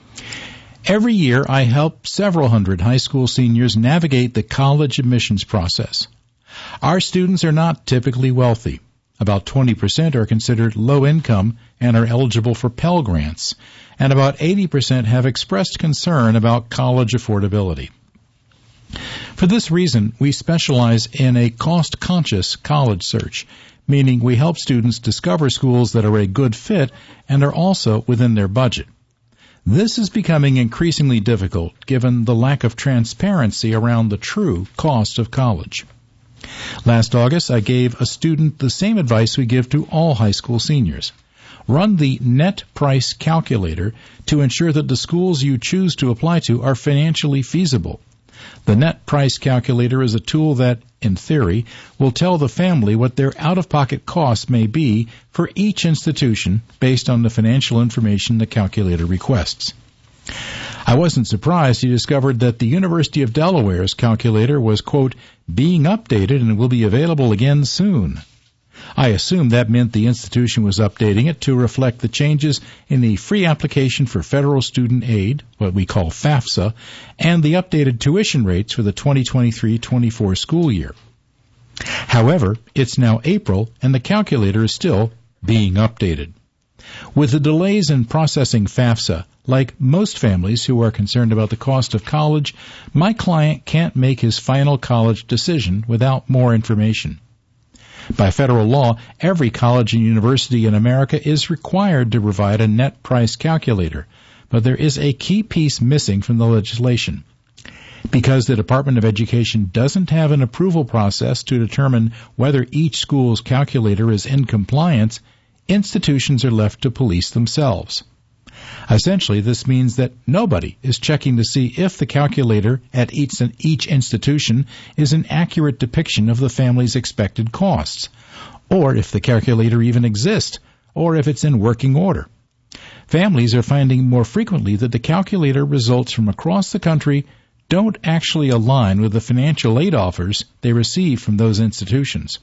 Every year, I help several hundred high school seniors navigate the college admissions process. Our students are not typically wealthy. About 20% are considered low income and are eligible for Pell Grants, and about 80% have expressed concern about college affordability. For this reason, we specialize in a cost-conscious college search, meaning we help students discover schools that are a good fit and are also within their budget. This is becoming increasingly difficult given the lack of transparency around the true cost of college. Last August, I gave a student the same advice we give to all high school seniors. Run the net price calculator to ensure that the schools you choose to apply to are financially feasible. The net price calculator is a tool that, in theory, will tell the family what their out-of-pocket costs may be for each institution based on the financial information the calculator requests. I wasn't surprised to discover that the University of Delaware's calculator was, quote, being updated and will be available again soon. I assumed that meant the institution was updating it to reflect the changes in the free application for federal student aid, what we call FAFSA, and the updated tuition rates for the 2023-24 school year. However, it's now April, and the calculator is still being updated. With the delays in processing FAFSA, like most families who are concerned about the cost of college, my client can't make his final college decision without more information. By federal law, every college and university in America is required to provide a net price calculator, but there is a key piece missing from the legislation. Because the Department of Education doesn't have an approval process to determine whether each school's calculator is in compliance, institutions are left to police themselves. Essentially, this means that nobody is checking to see if the calculator at each institution is an accurate depiction of the family's expected costs, or if the calculator even exists, or if it's in working order. Families are finding more frequently that the calculator results from across the country don't actually align with the financial aid offers they receive from those institutions.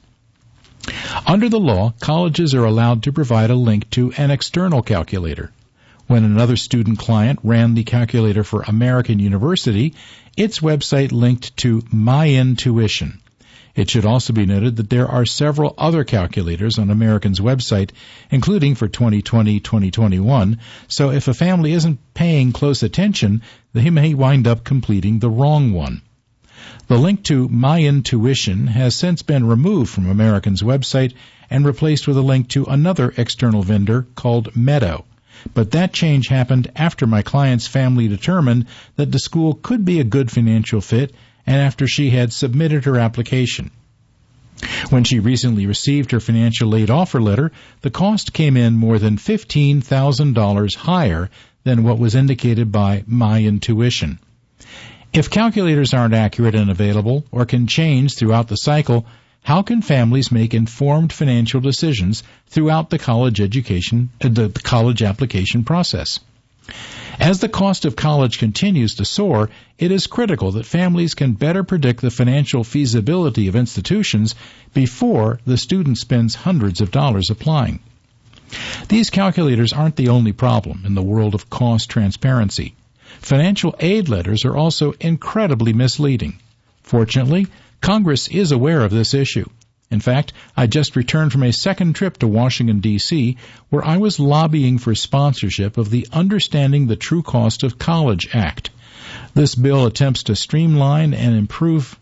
Under the law, colleges are allowed to provide a link to an external calculator. When another student client ran the calculator for American University, its website linked to MyIntuition. It should also be noted that there are several other calculators on American's website, including for 2020-2021, so if a family isn't paying close attention, they may wind up completing the wrong one. The link to MyIntuition has since been removed from American's website and replaced with a link to another external vendor called Meadow. But that change happened after my client's family determined that the school could be a good financial fit and after she had submitted her application. When she recently received her financial aid offer letter, the cost came in more than $15,000 higher than what was indicated by MyIntuition. If calculators aren't accurate and available or can change throughout the cycle, how can families make informed financial decisions throughout the college application process? As the cost of college continues to soar, it is critical that families can better predict the financial feasibility of institutions before the student spends hundreds of dollars applying. These calculators aren't the only problem in the world of cost transparency. Financial aid letters are also incredibly misleading. Fortunately, Congress is aware of this issue. In fact, I just returned from a second trip to Washington, D.C., where I was lobbying for sponsorship of the Understanding the True Cost of College Act. This bill attempts to streamline and improve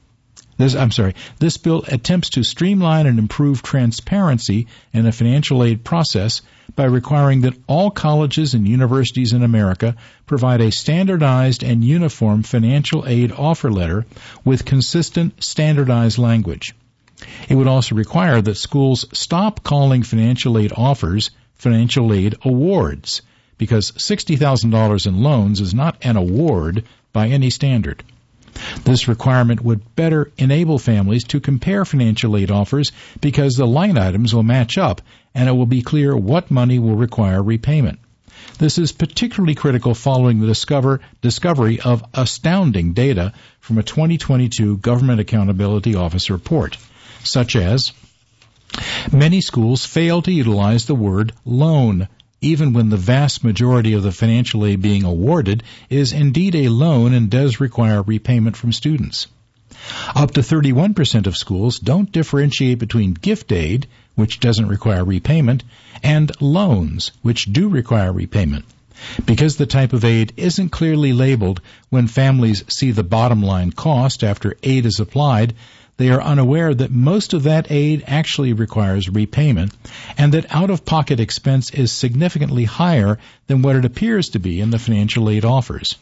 transparency in the financial aid process by requiring that all colleges and universities in America provide a standardized and uniform financial aid offer letter with consistent, standardized language. It would also require that schools stop calling financial aid offers financial aid awards, because $60,000 in loans is not an award by any standard. This requirement would better enable families to compare financial aid offers because the line items will match up and it will be clear what money will require repayment. This is particularly critical following the discovery of astounding data from a 2022 Government Accountability Office report, such as many schools fail to utilize the word loan, even when the vast majority of the financial aid being awarded is indeed a loan and does require repayment from students. Up to 31% of schools don't differentiate between gift aid, which doesn't require repayment, and loans, which do require repayment. Because the type of aid isn't clearly labeled when families see the bottom line cost after aid is applied, they are unaware that most of that aid actually requires repayment and that out-of-pocket expense is significantly higher than what it appears to be in the financial aid offers.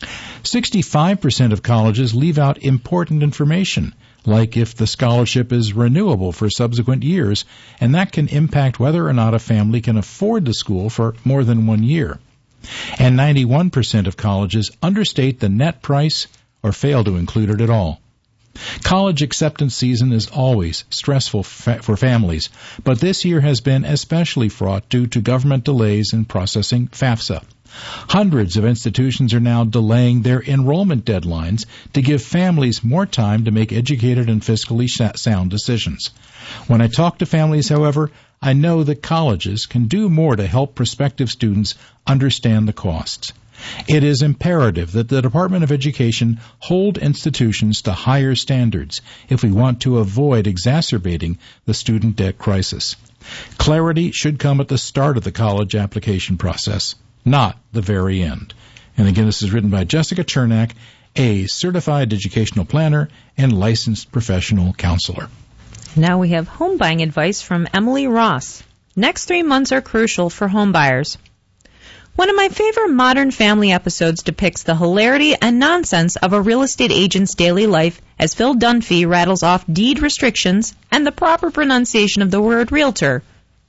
65% of colleges leave out important information, like if the scholarship is renewable for subsequent years, and that can impact whether or not a family can afford the school for more than 1 year. And 91% of colleges understate the net price or fail to include it at all. College acceptance season is always stressful for families, but this year has been especially fraught due to government delays in processing FAFSA. Hundreds of institutions are now delaying their enrollment deadlines to give families more time to make educated and fiscally sound decisions. When I talk to families, however, I know that colleges can do more to help prospective students understand the costs. It is imperative that the Department of Education hold institutions to higher standards if we want to avoid exacerbating the student debt crisis. Clarity should come at the start of the college application process, not the very end. And again, this is written by Jessica Chernak, a certified educational planner and licensed professional counselor. Now we have home buying advice from Emily Ross. Next 3 months are crucial for home buyers. One of my favorite Modern Family episodes depicts the hilarity and nonsense of a real estate agent's daily life as Phil Dunphy rattles off deed restrictions and the proper pronunciation of the word realtor.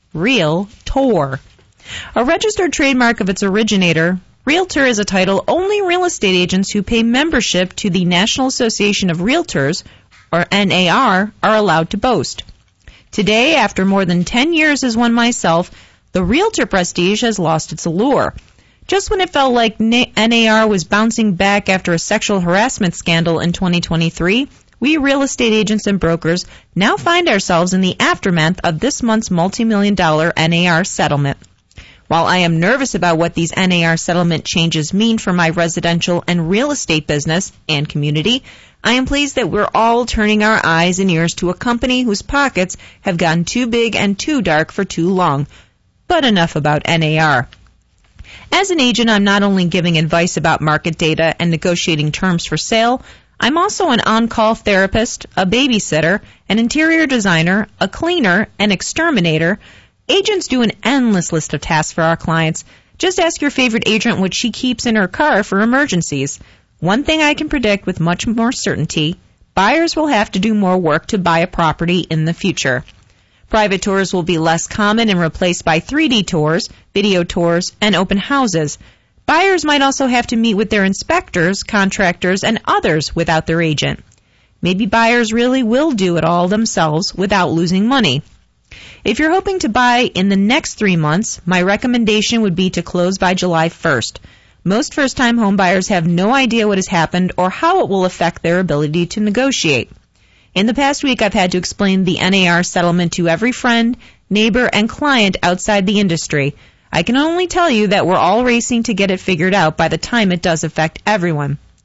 Realtor. A registered trademark of its originator, realtor is a title only real estate agents who pay membership to the National Association of Realtors, or NAR, are allowed to boast. Today, after more than 10 years as one myself, the realtor prestige has lost its allure. Just when it felt like NAR was bouncing back after a sexual harassment scandal in 2023, we real estate agents and brokers now find ourselves in the aftermath of this month's multi-million-dollar NAR settlement. While I am nervous about what these NAR settlement changes mean for my residential and real estate business and community, I am pleased that we're all turning our eyes and ears to a company whose pockets have gotten too big and too dark for too long. But enough about NAR. As an agent, I'm not only giving advice about market data and negotiating terms for sale, I'm also an on-call therapist, a babysitter, an interior designer, a cleaner, an exterminator. Agents do an endless list of tasks for our clients. Just ask your favorite agent what she keeps in her car for emergencies. One thing I can predict with much more certainty, buyers will have to do more work to buy a property in the future. Private tours will be less common and replaced by 3D tours, video tours, and open houses. Buyers might also have to meet with their inspectors, contractors, and others without their agent. Maybe buyers really will do it all themselves without losing money. If you're hoping to buy in the next 3 months, my recommendation would be to close by July 1st. Most first-time home buyers have no idea what has happened or how it will affect their ability to negotiate. In the past week, I've had to explain the NAR settlement to every friend, neighbor, and client outside the industry. I can only tell you that we're all racing to get it figured out by the time it does affect everyone.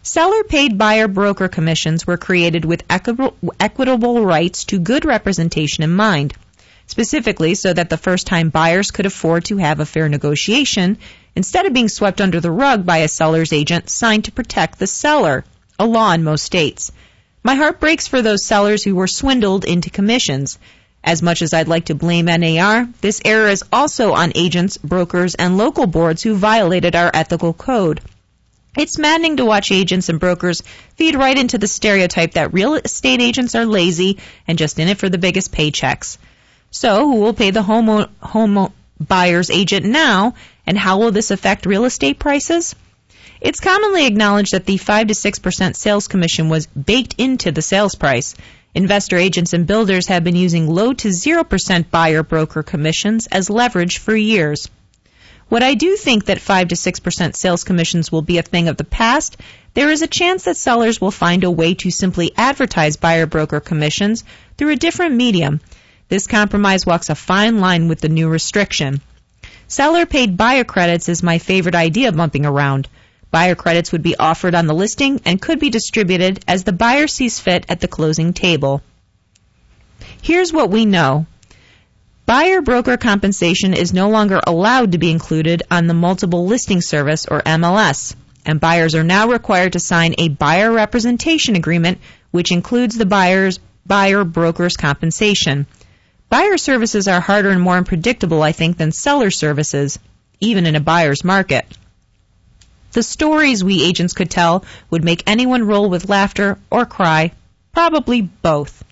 Seller-paid buyer-broker commissions were created with equitable rights to good representation in mind, specifically so that the first-time buyers could afford to have a fair negotiation instead of being swept under the rug by a seller's agent signed to protect the seller, a law in most states. My heart breaks for those sellers who were swindled into commissions. As much as I'd like to blame NAR, this error is also on agents, brokers, and local boards who violated our ethical code. It's maddening to watch agents and brokers feed right into the stereotype that real estate agents are lazy and just in it for the biggest paychecks. So, who will pay the home buyer's agent now, and how will this affect real estate prices? It's commonly acknowledged that the 5 to 6% sales commission was baked into the sales price. Investor agents and builders have been using low to 0% buyer-broker commissions as leverage for years. What I do think that 5 to 6% sales commissions will be a thing of the past, there is a chance that sellers will find a way to simply advertise buyer-broker commissions through a different medium. This compromise walks a fine line with the new restriction. Seller-paid buyer credits is my favorite idea bumping around. Buyer credits would be offered on the listing and could be distributed as the buyer sees fit at the closing table. Here's what we know. Buyer-broker compensation is no longer allowed to be included on the Multiple Listing Service, or MLS, and buyers are now required to sign a buyer representation agreement, which includes the buyer-broker's compensation. Buyer services are harder and more unpredictable, I think, than seller services, even in a buyer's market. The stories we agents could tell would make anyone roll with laughter or cry, probably both.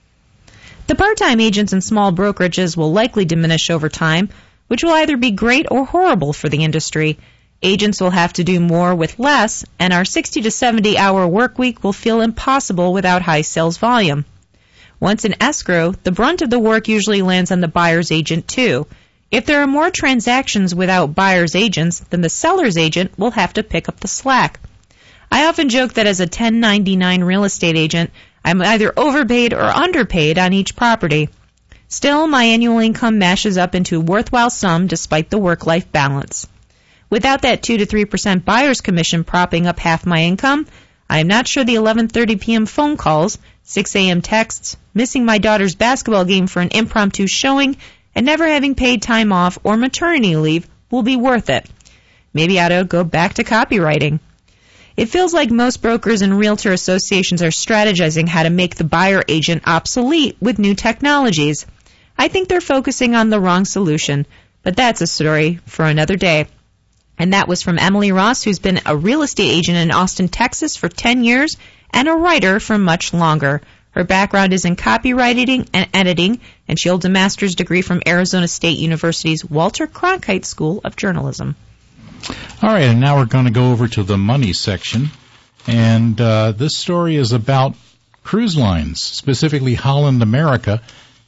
The part-time agents and small brokerages will likely diminish over time, which will either be great or horrible for the industry. Agents will have to do more with less, and our 60 to 70-hour work week will feel impossible without high sales volume. Once in escrow, the brunt of the work usually lands on the buyer's agent too. If there are more transactions without buyer's agents, then the seller's agent will have to pick up the slack. I often joke that as a 1099 real estate agent, I'm either overpaid or underpaid on each property. Still, my annual income mashes up into a worthwhile sum despite the work-life balance. Without that 2 to 3% buyer's commission propping up half my income, I am not sure the 11:30 p.m. phone calls, 6 a.m. texts, missing my daughter's basketball game for an impromptu showing, and never having paid time off or maternity leave will be worth it. Maybe I ought to go back to copywriting. It feels like most brokers and realtor associations are strategizing how to make the buyer agent obsolete with new technologies. I think they're focusing on the wrong solution, but that's a story for another day. And that was from Emily Ross, who's been a real estate agent in Austin, Texas for 10 years and a writer for much longer. Her background is in copywriting and editing, and she holds a master's degree from Arizona State University's Walter Cronkite School of Journalism. All right, and now we're going to go over to the money section. And this story is about cruise lines, specifically Holland America,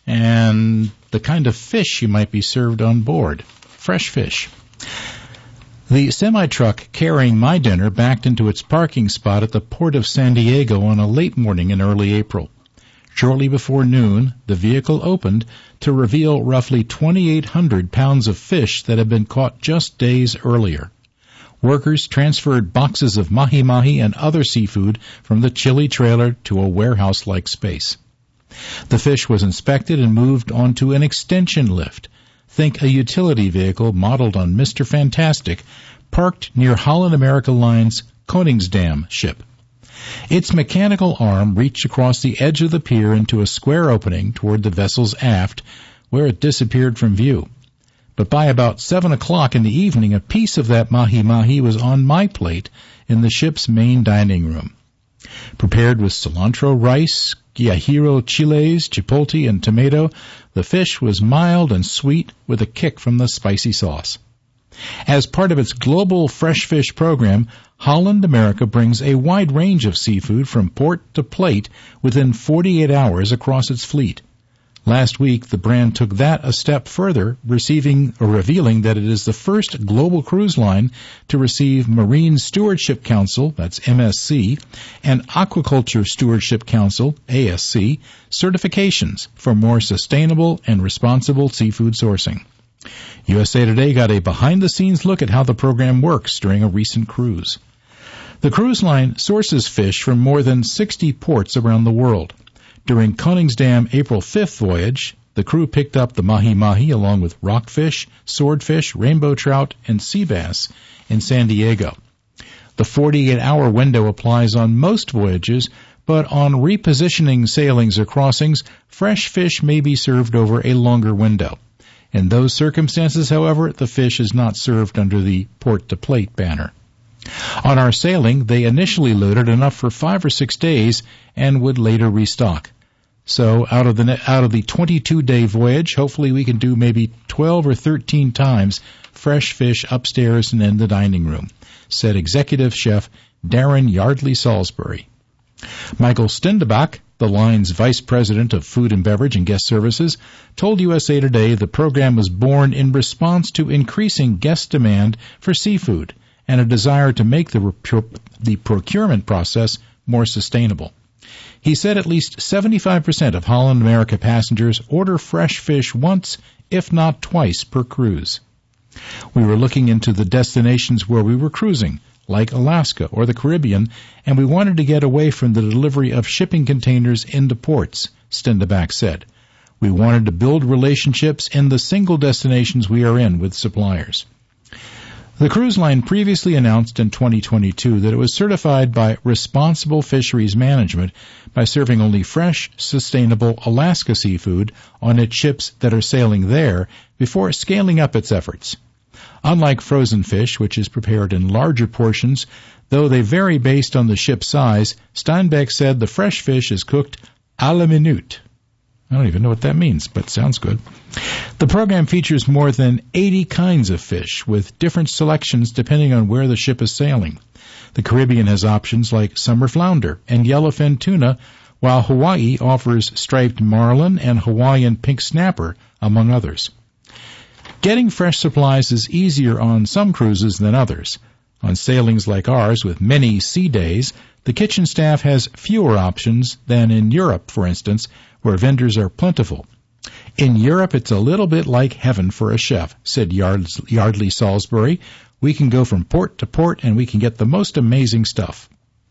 and the kind of fish you might be served on board, fresh fish. The semi-truck carrying my dinner backed into its parking spot at the Port of San Diego on a late morning in early April. Shortly before noon, the vehicle opened to reveal roughly 2,800 pounds of fish that had been caught just days earlier. Workers transferred boxes of mahi-mahi and other seafood from the chili trailer to a warehouse-like space. The fish was inspected and moved onto an extension lift. Think a utility vehicle modeled on Mr. Fantastic, parked near Holland America Line's Koningsdam ship. Its mechanical arm reached across the edge of the pier into a square opening toward the vessel's aft, where it disappeared from view. But by about 7 o'clock in the evening, a piece of that mahi-mahi was on my plate in the ship's main dining room. Prepared with cilantro rice, guajillo chiles, chipotle, and tomato, the fish was mild and sweet with a kick from the spicy sauce. As part of its global fresh fish program, Holland America brings a wide range of seafood from port to plate within 48 hours across its fleet. Last week, the brand took that a step further, revealing that it is the first global cruise line to receive Marine Stewardship Council, that's MSC, and Aquaculture Stewardship Council, ASC, certifications for more sustainable and responsible seafood sourcing. USA Today got a behind-the-scenes look at how the program works during a recent cruise. The cruise line sources fish from more than 60 ports around the world. During Conings Dam April 5th voyage, the crew picked up the mahi-mahi along with rockfish, swordfish, rainbow trout, and sea bass in San Diego. The 48-hour window applies on most voyages, but on repositioning sailings or crossings, fresh fish may be served over a longer window. In those circumstances, however, the fish is not served under the port-to-plate banner. On our sailing, they initially loaded enough for 5 or 6 days and would later restock. So out of the 22-day voyage, hopefully we can do maybe 12 or 13 times fresh fish upstairs and in the dining room, said Executive Chef Darren Yardley Salisbury. Michael Stendebach, the line's Vice President of Food and Beverage and Guest Services, told USA Today the program was born in response to increasing guest demand for seafood and a desire to make the procurement process more sustainable. He said at least 75% of Holland America passengers order fresh fish once, if not twice, per cruise. We were looking into the destinations where we were cruising, like Alaska or the Caribbean, and we wanted to get away from the delivery of shipping containers into ports, Stendebach said. We wanted to build relationships in the single destinations we are in with suppliers. The cruise line previously announced in 2022 that it was certified by Responsible Fisheries Management by serving only fresh, sustainable Alaska seafood on its ships that are sailing there before scaling up its efforts. Unlike frozen fish, which is prepared in larger portions, though they vary based on the ship's size, Steinbeck said the fresh fish is cooked à la minute. I don't even know what that means, but sounds good. The program features more than 80 kinds of fish, with different selections depending on where the ship is sailing. The Caribbean has options like summer flounder and yellowfin tuna, while Hawaii offers striped marlin and Hawaiian pink snapper, among others. Getting fresh supplies is easier on some cruises than others. On sailings like ours with many sea days, the kitchen staff has fewer options than in Europe, for instance, where vendors are plentiful. In Europe, it's a little bit like heaven for a chef, said Yardley Salisbury. We can go from port to port and we can get the most amazing stuff.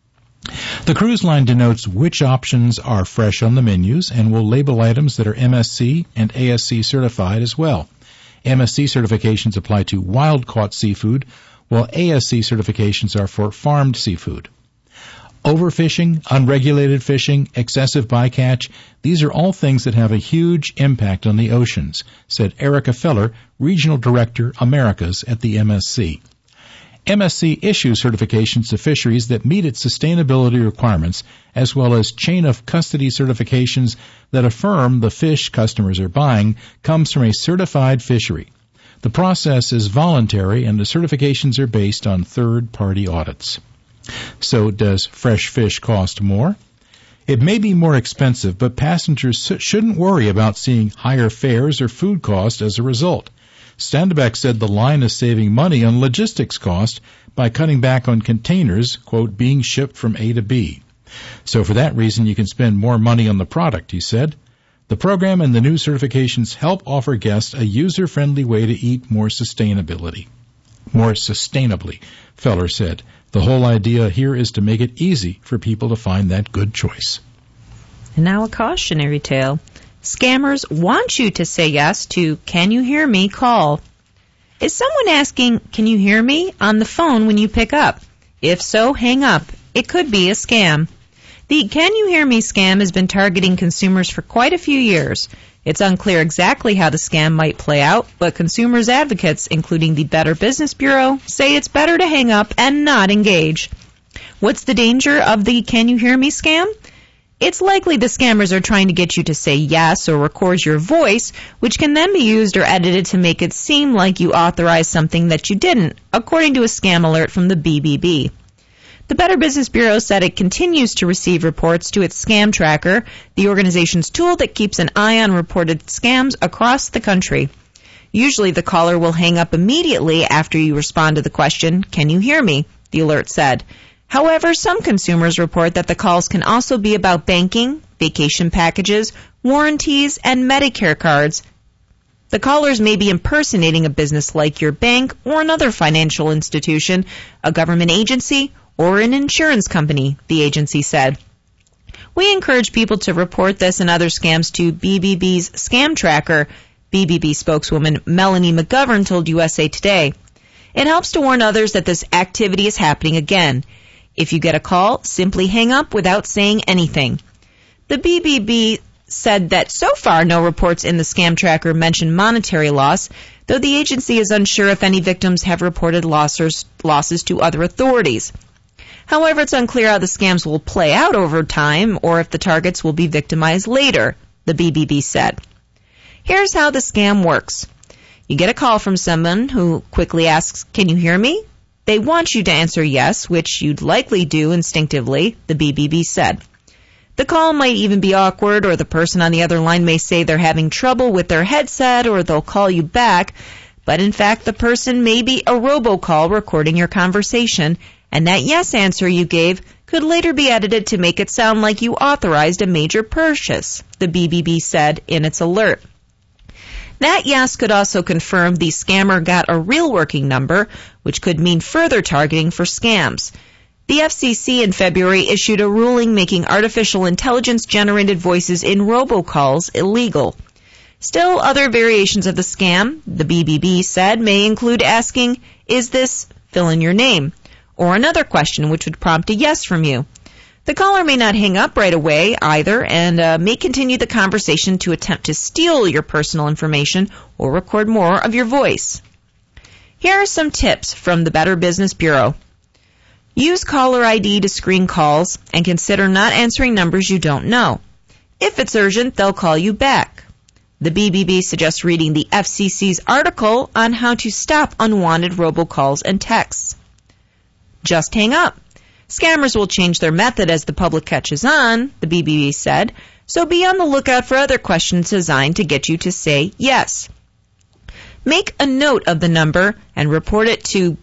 The cruise line denotes which options are fresh on the menus and will label items that are MSC and ASC certified as well. MSC certifications apply to wild-caught seafood, while ASC certifications are for farmed seafood. Overfishing, unregulated fishing, excessive bycatch, these are all things that have a huge impact on the oceans, said Erica Feller, Regional Director, Americas at the MSC. MSC issues certifications to fisheries that meet its sustainability requirements, as well as chain of custody certifications that affirm the fish customers are buying comes from a certified fishery. The process is voluntary, and the certifications are based on third-party audits. So does fresh fish cost more? It may be more expensive, but passengers shouldn't worry about seeing higher fares or food costs as a result. Stendebach said the line is saving money on logistics cost by cutting back on containers, quote, being shipped from A to B. So for that reason, you can spend more money on the product, he said. The program and the new certifications help offer guests a user-friendly way to eat more sustainably, Feller said. The whole idea here is to make it easy for people to find that good choice. And now a cautionary tale. Scammers want you to say yes to "Can you hear me?" call. Is someone asking, "Can you hear me?" on the phone when you pick up? If so, hang up. It could be a scam. The "Can you hear me?" scam has been targeting consumers for quite a few years. It's unclear exactly how the scam might play out, but consumers advocates, including the Better Business Bureau, say it's better to hang up and not engage. What's the danger of the "Can you hear me?" scam? It's likely the scammers are trying to get you to say yes or record your voice, which can then be used or edited to make it seem like you authorized something that you didn't, according to a scam alert from the BBB. The Better Business Bureau said it continues to receive reports to its Scam Tracker, the organization's tool that keeps an eye on reported scams across the country. Usually the caller will hang up immediately after you respond to the question, "Can you hear me?" the alert said. However, some consumers report that the calls can also be about banking, vacation packages, warranties, and Medicare cards. The callers may be impersonating a business like your bank or another financial institution, a government agency, or an insurance company, the agency said. We encourage people to report this and other scams to BBB's Scam Tracker, BBB spokeswoman Melanie McGovern told USA Today. It helps to warn others that this activity is happening again. If you get a call, simply hang up without saying anything. The BBB said that so far no reports in the Scam Tracker mention monetary loss, though the agency is unsure if any victims have reported losses to other authorities. However, it's unclear how the scams will play out over time or if the targets will be victimized later, the BBB said. Here's how the scam works. You get a call from someone who quickly asks, "Can you hear me?" They want you to answer yes, which you'd likely do instinctively, the BBB said. The call might even be awkward, or the person on the other line may say they're having trouble with their headset, or they'll call you back, but in fact the person may be a robocall recording your conversation, and that yes answer you gave could later be edited to make it sound like you authorized a major purchase, the BBB said in its alert. That yes could also confirm the scammer got a real working number, which could mean further targeting for scams. The FCC in February issued a ruling making artificial intelligence-generated voices in robocalls illegal. Still, other variations of the scam, the BBB said, may include asking, "Is this," fill in your name, or another question which would prompt a yes from you. The caller may not hang up right away either and may continue the conversation to attempt to steal your personal information or record more of your voice. Here are some tips from the Better Business Bureau. Use caller ID to screen calls and consider not answering numbers you don't know. If it's urgent, they'll call you back. The BBB suggests reading the FCC's article on how to stop unwanted robocalls and texts. Just hang up. Scammers will change their method as the public catches on, the BBB said, so be on the lookout for other questions designed to get you to say yes. Make a note of the number and report it to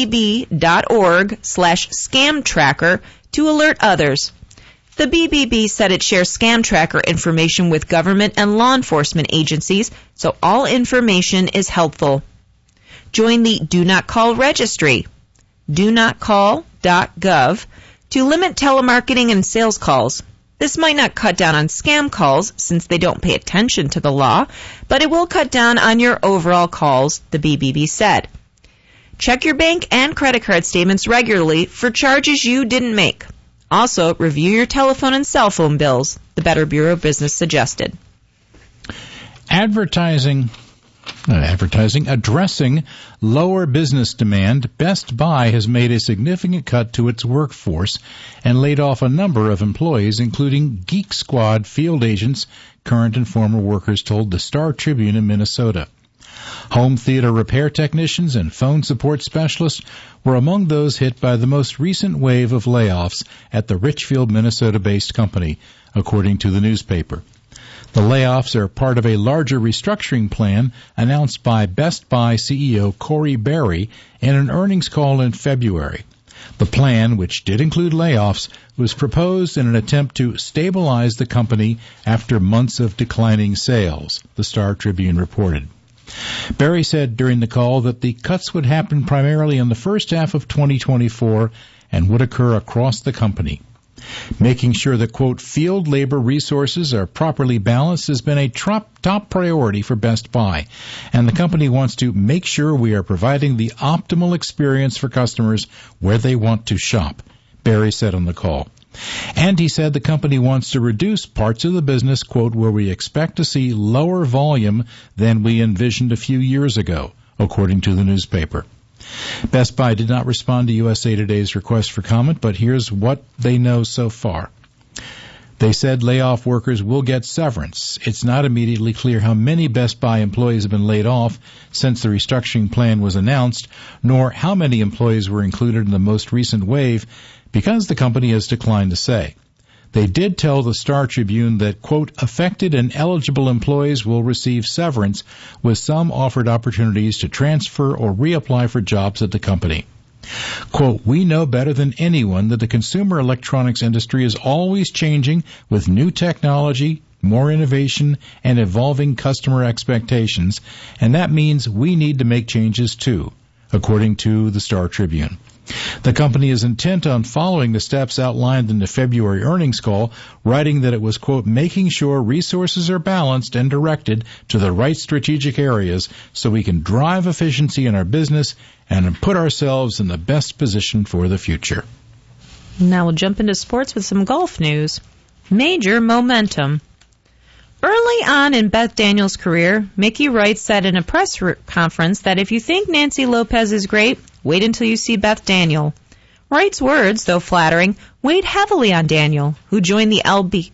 bbb.org/scamtracker to alert others. The BBB said it shares Scam Tracker information with government and law enforcement agencies, so all information is helpful. Join the Do Not Call registry, donotcall.gov, to limit telemarketing and sales calls. This might not cut down on scam calls since they don't pay attention to the law, but it will cut down on your overall calls, the BBB said. Check your bank and credit card statements regularly for charges you didn't make. Also, review your telephone and cell phone bills, the Better Bureau of Business suggested. Addressing lower business demand, Best Buy has made a significant cut to its workforce and laid off a number of employees, including Geek Squad field agents, current and former workers told the Star Tribune in Minnesota. Home theater repair technicians and phone support specialists were among those hit by the most recent wave of layoffs at the Richfield, Minnesota-based company, according to the newspaper. The layoffs are part of a larger restructuring plan announced by Best Buy CEO Corey Berry in an earnings call in February. The plan, which did include layoffs, was proposed in an attempt to stabilize the company after months of declining sales, the Star Tribune reported. Berry said during the call that the cuts would happen primarily in the first half of 2024 and would occur across the company. Making sure that, quote, field labor resources are properly balanced has been a top priority for Best Buy, and the company wants to make sure we are providing the optimal experience for customers where they want to shop, Berry said on the call. And he said the company wants to reduce parts of the business, quote, where we expect to see lower volume than we envisioned a few years ago, according to the newspaper. Best Buy did not respond to USA Today's request for comment, but here's what they know so far. They said layoff workers will get severance. It's not immediately clear how many Best Buy employees have been laid off since the restructuring plan was announced, nor how many employees were included in the most recent wave, because the company has declined to say. They did tell the Star Tribune that, quote, affected and eligible employees will receive severance, with some offered opportunities to transfer or reapply for jobs at the company. Quote, we know better than anyone that the consumer electronics industry is always changing with new technology, more innovation, and evolving customer expectations, and that means we need to make changes too, according to the Star Tribune. The company is intent on following the steps outlined in the February earnings call, writing that it was, quote, making sure resources are balanced and directed to the right strategic areas so we can drive efficiency in our business and put ourselves in the best position for the future. Now we'll jump into sports with some golf news. Major momentum. Early on in Beth Daniels' career, Mickey Wright said in a press conference that if you think Nancy Lopez is great, wait until you see Beth Daniel. Wright's words, though flattering, weighed heavily on Daniel, who joined the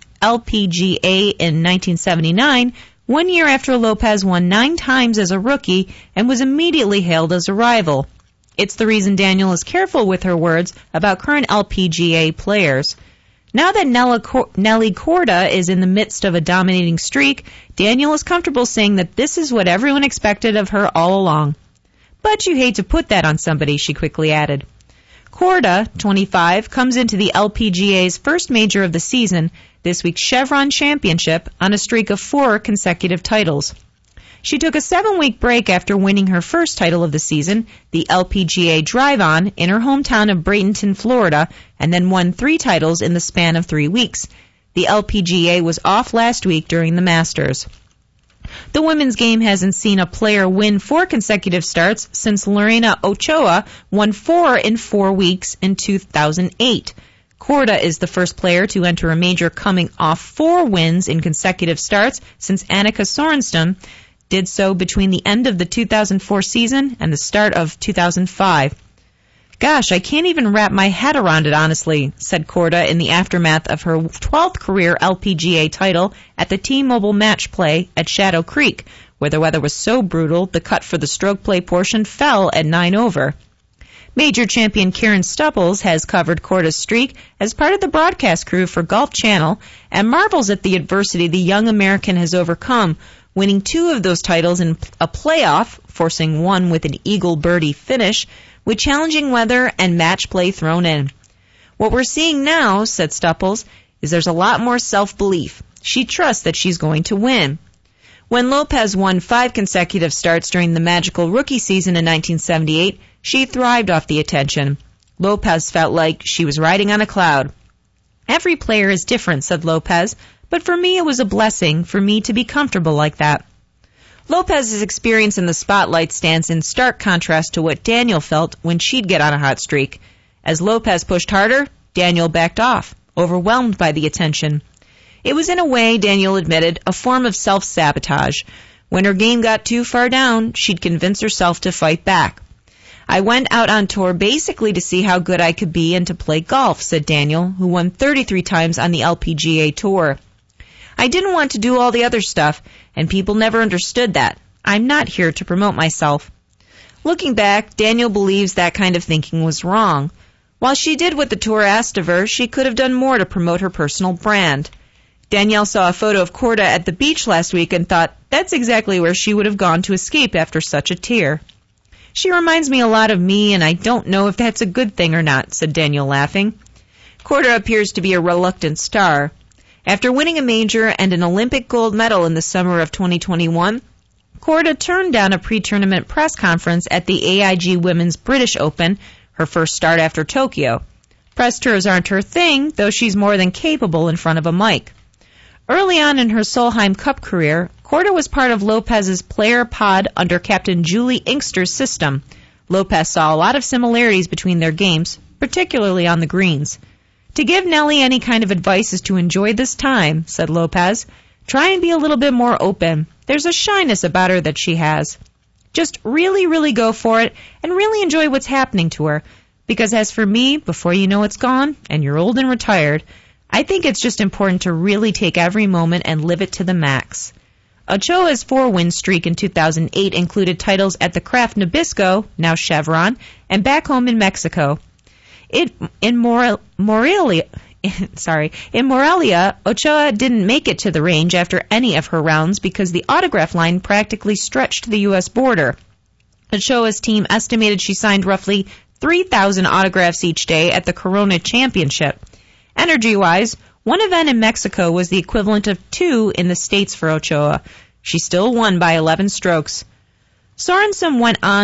LPGA in 1979, 1 year after Lopez won 9 times as a rookie and was immediately hailed as a rival. It's the reason Daniel is careful with her words about current LPGA players. Now that Nelly Korda is in the midst of a dominating streak, Daniel is comfortable saying that this is what everyone expected of her all along. But you hate to put that on somebody, she quickly added. Korda, 25, comes into the LPGA's first major of the season, this week's Chevron Championship, on a streak of 4 consecutive titles. She took a 7-week break after winning her first title of the season, the LPGA Drive-On, in her hometown of Bradenton, Florida, and then won 3 titles in the span of 3 weeks. The LPGA was off last week during the Masters. The women's game hasn't seen a player win 4 consecutive starts since Lorena Ochoa won 4 in 4 weeks in 2008. Korda is the first player to enter a major coming off 4 wins in consecutive starts since Annika Sorenstam did so between the end of the 2004 season and the start of 2005. Gosh, I can't even wrap my head around it, honestly, said Korda in the aftermath of her 12th career LPGA title at the T-Mobile Match Play at Shadow Creek, where the weather was so brutal the cut for the stroke play portion fell at 9 over. Major champion Karen Stupples has covered Korda's streak as part of the broadcast crew for Golf Channel and marvels at the adversity the young American has overcome, winning 2 of those titles in a playoff, forcing one with an eagle birdie finish, with challenging weather and match play thrown in. What we're seeing now, said Stupples, is there's a lot more self-belief. She trusts that she's going to win. When Lopez won 5 consecutive starts during the magical rookie season in 1978, she thrived off the attention. Lopez felt like she was riding on a cloud. Every player is different, said Lopez, but for me it was a blessing for me to be comfortable like that. Lopez's experience in the spotlight stands in stark contrast to what Daniel felt when she'd get on a hot streak. As Lopez pushed harder, Daniel backed off, overwhelmed by the attention. It was in a way, Daniel admitted, a form of self-sabotage. When her game got too far down, she'd convince herself to fight back. I went out on tour basically to see how good I could be and to play golf, said Daniel, who won 33 times on the LPGA Tour. I didn't want to do all the other stuff, and people never understood that. I'm not here to promote myself. Looking back, Daniel believes that kind of thinking was wrong. While she did what the tour asked of her, she could have done more to promote her personal brand. Danielle saw a photo of Korda at the beach last week and thought that's exactly where she would have gone to escape after such a tear. She reminds me a lot of me, and I don't know if that's a good thing or not, said Daniel, laughing. Korda appears to be a reluctant star. After winning a major and an Olympic gold medal in the summer of 2021, Korda turned down a pre-tournament press conference at the AIG Women's British Open, her first start after Tokyo. Press tours aren't her thing, though she's more than capable in front of a mic. Early on in her Solheim Cup career, Korda was part of Lopez's player pod under Captain Julie Inkster's system. Lopez saw a lot of similarities between their games, particularly on the greens. To give Nelly any kind of advice is to enjoy this time, said Lopez. Try and be a little bit more open. There's a shyness about her that she has. Just really, really go for it and really enjoy what's happening to her. Because as for me, before you know it's gone and you're old and retired, I think it's just important to really take every moment and live it to the max. Ochoa's 4-win streak in 2008 included titles at the Kraft Nabisco, now Chevron, and back home in Mexico. In Morelia, Ochoa didn't make it to the range after any of her rounds because the autograph line practically stretched to the U.S. border. Ochoa's team estimated she signed roughly 3,000 autographs each day at the Corona Championship. Energy-wise, one event in Mexico was the equivalent of 2 in the States for Ochoa. She still won by 11 strokes. Sorensen went on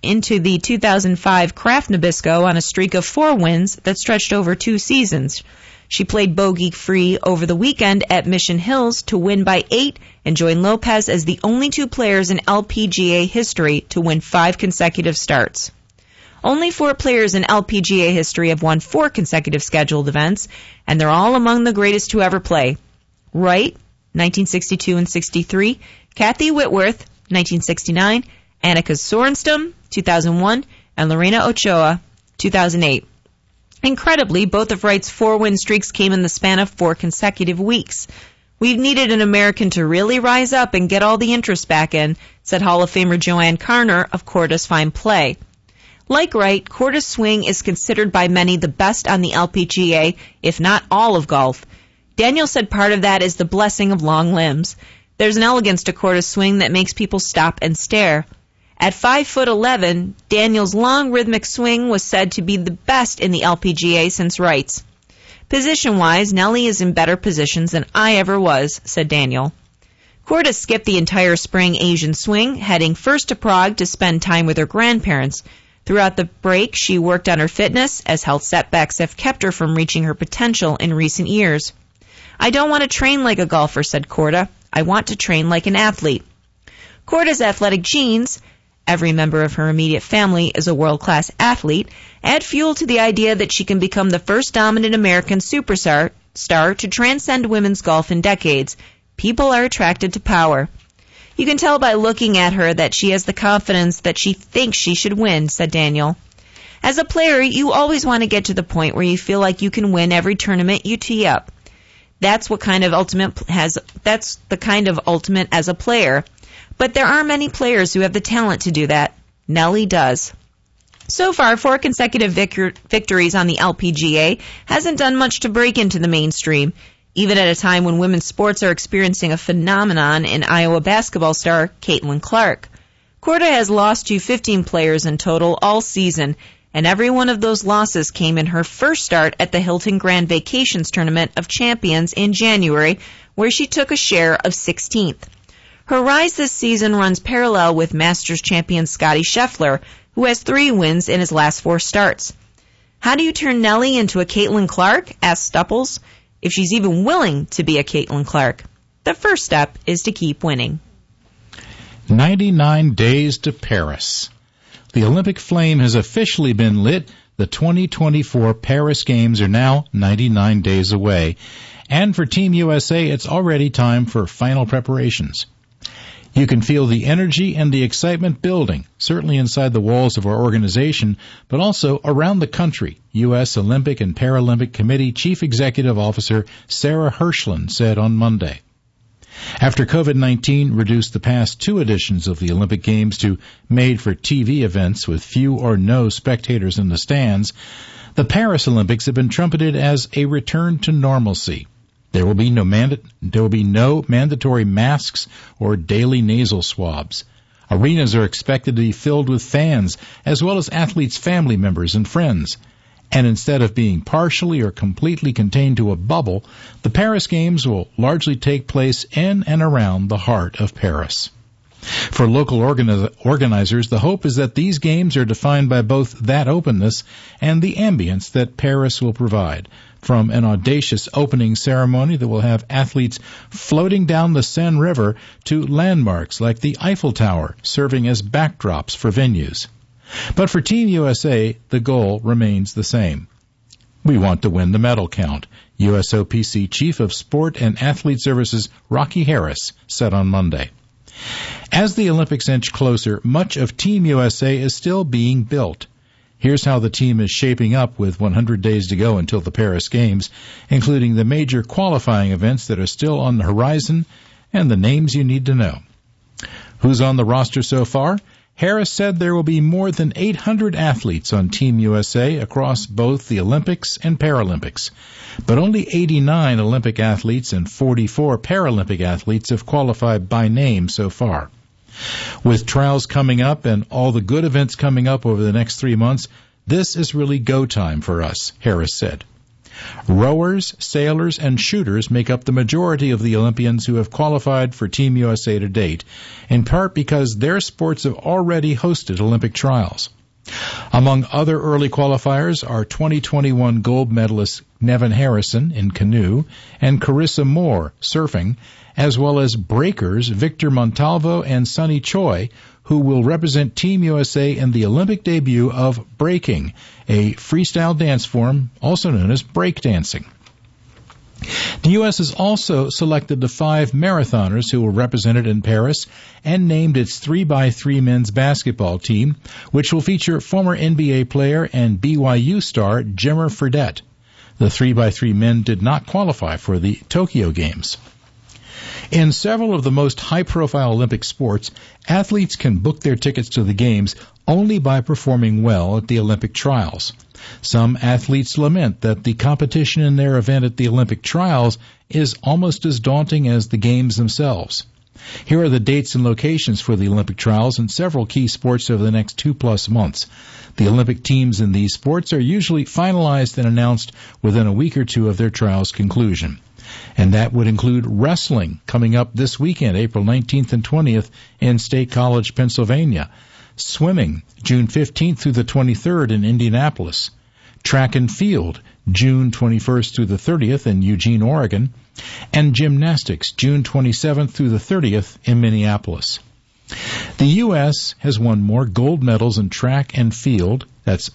into the 2005 Kraft Nabisco on a streak of 4 wins that stretched over 2 seasons. She played bogey-free over the weekend at Mission Hills to win by 8 and joined Lopez as the only 2 players in LPGA history to win 5 consecutive starts. Only 4 players in LPGA history have won 4 consecutive scheduled events, and they're all among the greatest to ever play. Wright, 1962 and 63, Kathy Whitworth, 1969, Annika Sorenstam, 2001, and Lorena Ochoa, 2008. Incredibly, both of Wright's 4-win streaks came in the span of 4 consecutive weeks. We've needed an American to really rise up and get all the interest back in, said Hall of Famer Joanne Carner of Korda's Fine Play. Like Wright, Korda's swing is considered by many the best on the LPGA, if not all of golf. Daniel said part of that is the blessing of long limbs. There's an elegance to Korda's swing that makes people stop and stare. At 5'11", Daniel's long rhythmic swing was said to be the best in the LPGA since Wright's. Position-wise, Nelly is in better positions than I ever was, said Daniel. Korda skipped the entire spring Asian swing, heading first to Prague to spend time with her grandparents. Throughout the break, she worked on her fitness, as health setbacks have kept her from reaching her potential in recent years. I don't want to train like a golfer, said Korda. I want to train like an athlete. Korda's athletic genes, every member of her immediate family is a world-class athlete, add fuel to the idea that she can become the first dominant American superstar to transcend women's golf in decades. People are attracted to power. You can tell by looking at her that she has the confidence that she thinks she should win, said Daniel. As a player, you always want to get to the point where you feel like you can win every tournament you tee up. That's the kind of ultimate as a player. But there are many players who have the talent to do that. Nelly does. So far, 4 consecutive victories on the LPGA hasn't done much to break into the mainstream, even at a time when women's sports are experiencing a phenomenon in Iowa basketball star Caitlin Clark. Korda has lost to 15 players in total all season, and every one of those losses came in her first start at the Hilton Grand Vacations Tournament of Champions in January, where she took a share of 16th. Her rise this season runs parallel with Masters champion Scottie Scheffler, who has 3 wins in his last 4 starts. How do you turn Nelly into a Caitlin Clark? Asked Stupples. If she's even willing to be a Caitlin Clark. The first step is to keep winning. 99 days to Paris. The Olympic flame has officially been lit. The 2024 Paris Games are now 99 days away. And for Team USA, it's already time for final preparations. You can feel the energy and the excitement building, certainly inside the walls of our organization, but also around the country, U.S. Olympic and Paralympic Committee Chief Executive Officer Sarah Hirshland said on Monday. After COVID-19 reduced the past 2 editions of the Olympic Games to made-for-TV events with few or no spectators in the stands, the Paris Olympics have been trumpeted as a return to normalcy. There will be no mandatory masks or daily nasal swabs. Arenas are expected to be filled with fans, as well as athletes' family members and friends. And instead of being partially or completely contained to a bubble, the Paris Games will largely take place in and around the heart of Paris. For local organizers, the hope is that these games are defined by both that openness and the ambience that Paris will provide, from an audacious opening ceremony that will have athletes floating down the Seine River to landmarks like the Eiffel Tower serving as backdrops for venues. But for Team USA, the goal remains the same. We want to win the medal count, USOPC Chief of Sport and Athlete Services Rocky Harris said on Monday. As the Olympics inch closer, much of Team USA is still being built. Here's how the team is shaping up with 100 days to go until the Paris Games, including the major qualifying events that are still on the horizon and the names you need to know. Who's on the roster so far? Harris said there will be more than 800 athletes on Team USA across both the Olympics and Paralympics. But only 89 Olympic athletes and 44 Paralympic athletes have qualified by name so far. With trials coming up and all the good events coming up over the next 3 months, this is really go time for us, Harris said. Rowers, sailors, and shooters make up the majority of the Olympians who have qualified for Team USA to date, in part because their sports have already hosted Olympic trials. Among other early qualifiers are 2021 gold medalist Nevin Harrison in canoe and Carissa Moore surfing, as well as breakers Victor Montalvo and Sunny Choi, who will represent Team USA in the Olympic debut of breaking, a freestyle dance form also known as breakdancing. The U.S. has also selected the 5 marathoners who will represent it in Paris and named its 3x3 men's basketball team, which will feature former NBA player and BYU star Jimmer Fredette. The 3x3 men did not qualify for the Tokyo Games. In several of the most high-profile Olympic sports, athletes can book their tickets to the Games only by performing well at the Olympic trials. Some athletes lament that the competition in their event at the Olympic trials is almost as daunting as the Games themselves. Here are the dates and locations for the Olympic trials in several key sports over the next 2+ months. The Olympic teams in these sports are usually finalized and announced within a week or two of their trials' conclusion. And that would include wrestling coming up this weekend, April 19th and 20th in State College, Pennsylvania. Swimming, June 15th through the 23rd in Indianapolis. Track and field, June 21st through the 30th in Eugene, Oregon. And gymnastics, June 27th through the 30th in Minneapolis. The U.S. has won more gold medals in track and field, that's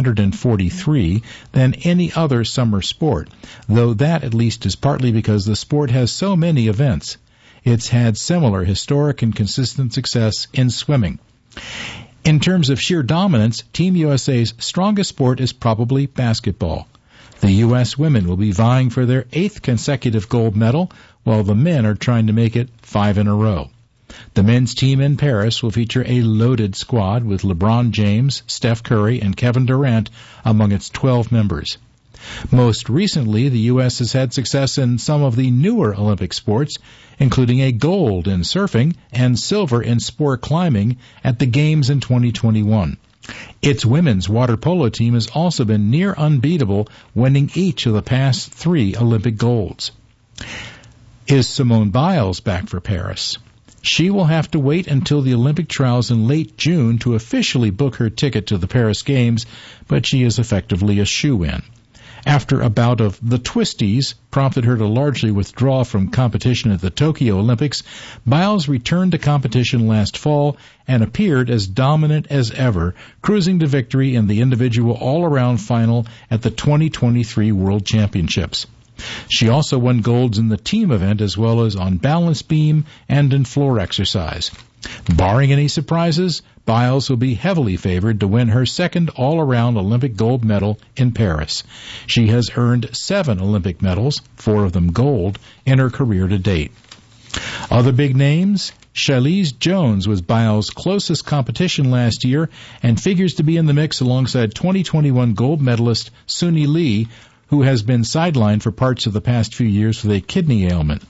343, than any other summer sport, though that at least is partly because the sport has so many events. It's had similar historic and consistent success in swimming. In terms of sheer dominance, Team USA's strongest sport is probably basketball. The U.S. women will be vying for their 8th consecutive gold medal, while the men are trying to make it 5 in a row. The men's team in Paris will feature a loaded squad with LeBron James, Steph Curry, and Kevin Durant among its 12 members. Most recently, the U.S. has had success in some of the newer Olympic sports, including a gold in surfing and silver in sport climbing at the Games in 2021. Its women's water polo team has also been near unbeatable, winning each of the past 3 Olympic golds. Is Simone Biles back for Paris? She will have to wait until the Olympic trials in late June to officially book her ticket to the Paris Games, but she is effectively a shoo-in. After a bout of the twisties prompted her to largely withdraw from competition at the Tokyo Olympics, Biles returned to competition last fall and appeared as dominant as ever, cruising to victory in the individual all-around final at the 2023 World Championships. She also won golds in the team event as well as on balance beam and in floor exercise. Barring any surprises, Biles will be heavily favored to win her 2nd all-around Olympic gold medal in Paris. She has earned 7 Olympic medals, 4 of them gold, in her career to date. Other big names: Shalise Jones was Biles' closest competition last year and figures to be in the mix alongside 2021 gold medalist Suni Lee, who has been sidelined for parts of the past few years with a kidney ailment.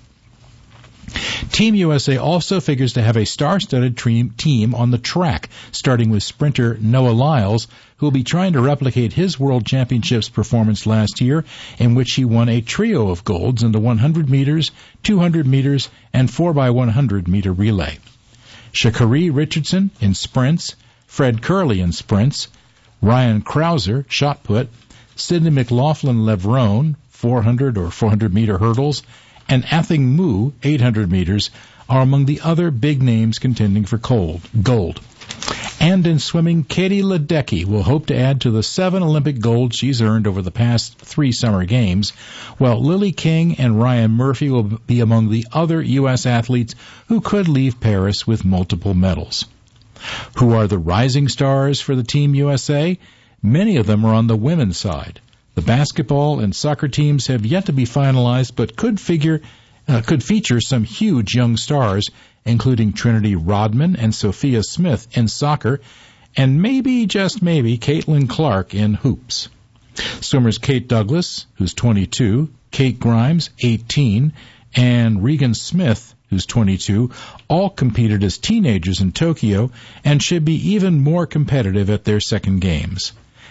Team USA also figures to have a star-studded team on the track, starting with sprinter Noah Lyles, who will be trying to replicate his World Championships performance last year, in which he won a trio of golds in the 100 meters, 200 meters, and 4x100 meter relay. Sha'Carri Richardson in sprints, Fred Kerley in sprints, Ryan Krauser, shot put, Sydney McLaughlin-Levrone, 400 or 400-meter hurdles, and Athing Mu, 800 meters, are among the other big names contending for gold. And in swimming, Katie Ledecky will hope to add to the 7 Olympic golds she's earned over the past 3 Summer Games, while Lily King and Ryan Murphy will be among the other U.S. athletes who could leave Paris with multiple medals. Who are the rising stars for the Team USA? Many of them are on the women's side. The basketball and soccer teams have yet to be finalized, but could feature some huge young stars, including Trinity Rodman and Sophia Smith in soccer, and maybe, just maybe, Caitlin Clark in hoops. Swimmers Kate Douglas, who's 22, Kate Grimes, 18, and Regan Smith, who's 22, all competed as teenagers in Tokyo and should be even more competitive at their second games.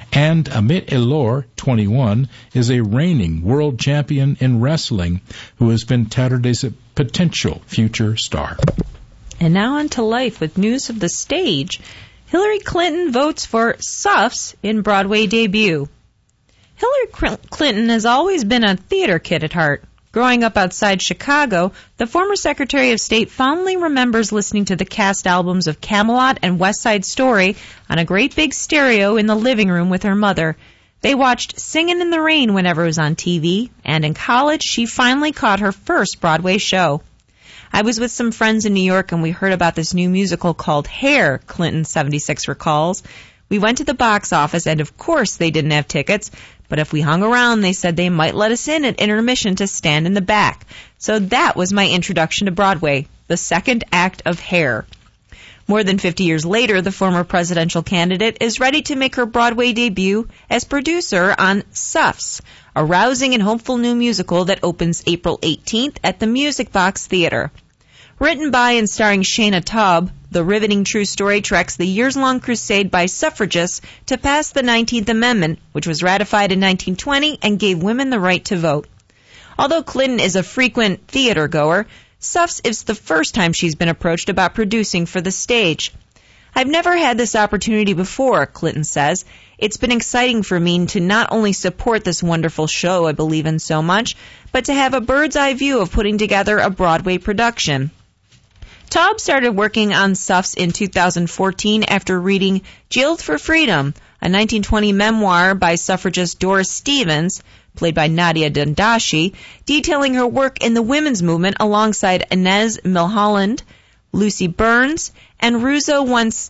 And Amit Elor, 21, is a reigning world champion in wrestling who has been touted as a potential future star. And now on to life with news of the stage. Hillary Clinton votes for Suffs in Broadway debut. Hillary Clinton has always been a theater kid at heart. Growing up outside Chicago, the former Secretary of State fondly remembers listening to the cast albums of Camelot and West Side Story on a great big stereo in the living room with her mother. They watched Singin' in the Rain whenever it was on TV, and in college she finally caught her first Broadway show. I was with some friends in New York and we heard about this new musical called Hair, Clinton 76 recalls. We went to the box office and of course they didn't have tickets, but if we hung around they said they might let us in at intermission to stand in the back. So that was my introduction to Broadway, the second act of Hair. More than 50 years later, the former presidential candidate is ready to make her Broadway debut as producer on Suffs, a rousing and hopeful new musical that opens April 18th at the Music Box Theater. Written by and starring Shana Taub, the riveting true story tracks the years-long crusade by suffragists to pass the 19th Amendment, which was ratified in 1920 and gave women the right to vote. Although Clinton is a frequent theater goer, Suffs is the first time she's been approached about producing for the stage. I've never had this opportunity before, Clinton says. It's been exciting for me to not only support this wonderful show I believe in so much, but to have a bird's eye view of putting together a Broadway production. Taub started working on Suffs in 2014 after reading Jailed for Freedom, a 1920 memoir by suffragist Doris Stevens, played by Nadia Dandashi, detailing her work in the women's movement alongside Inez Milholland, Lucy Burns, and Ruzo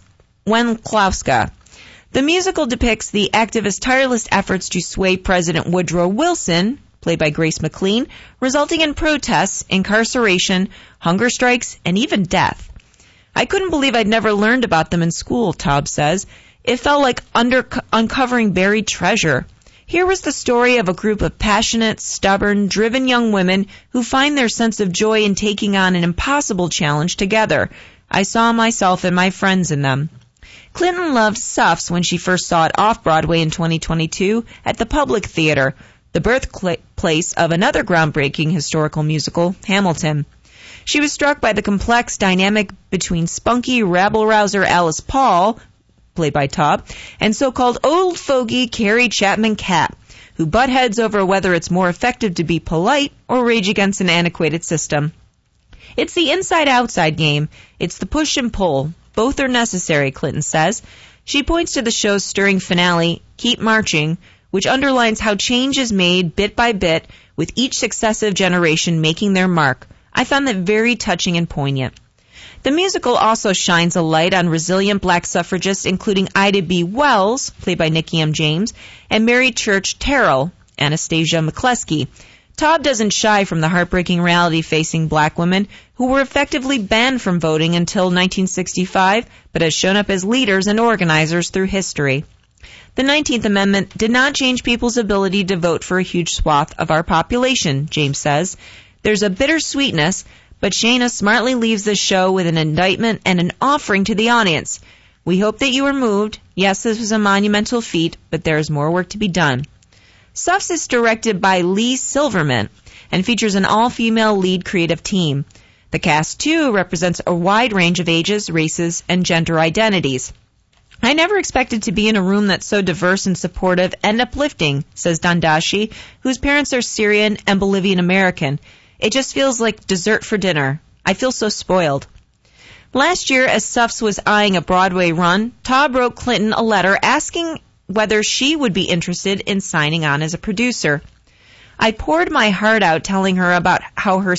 Wenklowska. The musical depicts the activist tireless efforts to sway President Woodrow Wilson, played by Grace McLean, resulting in protests, incarceration, hunger strikes, and even death. I couldn't believe I'd never learned about them in school, Taub says. It felt like uncovering buried treasure. Here was the story of a group of passionate, stubborn, driven young women who find their sense of joy in taking on an impossible challenge together. I saw myself and my friends in them. Clinton loved Suffs when she first saw it off-Broadway in 2022 at the Public Theater, the birthplace of another groundbreaking historical musical, Hamilton. She was struck by the complex dynamic between spunky rabble-rouser Alice Paul, played by Taub, and so-called old fogey Carrie Chapman Catt, who butt heads over whether it's more effective to be polite or rage against an antiquated system. It's the inside-outside game. It's the push and pull. Both are necessary, Clinton says. She points to the show's stirring finale, Keep Marching, which underlines how change is made bit by bit with each successive generation making their mark. I found that very touching and poignant. The musical also shines a light on resilient black suffragists, including Ida B. Wells, played by Nikki M. James, and Mary Church Terrell, Anastasia McCleskey. Taub doesn't shy from the heartbreaking reality facing black women who were effectively banned from voting until 1965, but has shown up as leaders and organizers through history. The 19th Amendment did not change people's ability to vote for a huge swath of our population, James says. There's a bittersweetness, but Shana smartly leaves this show with an indictment and an offering to the audience. We hope that you were moved. Yes, this was a monumental feat, but there is more work to be done. Suffs is directed by Lee Silverman and features an all-female lead creative team. The cast, too, represents a wide range of ages, races, and gender identities. I never expected to be in a room that's so diverse and supportive and uplifting, says Dandashi, whose parents are Syrian and Bolivian American. It just feels like dessert for dinner. I feel so spoiled. Last year, as Suffs was eyeing a Broadway run, Taub wrote Clinton a letter asking whether she would be interested in signing on as a producer. I poured my heart out telling her about how her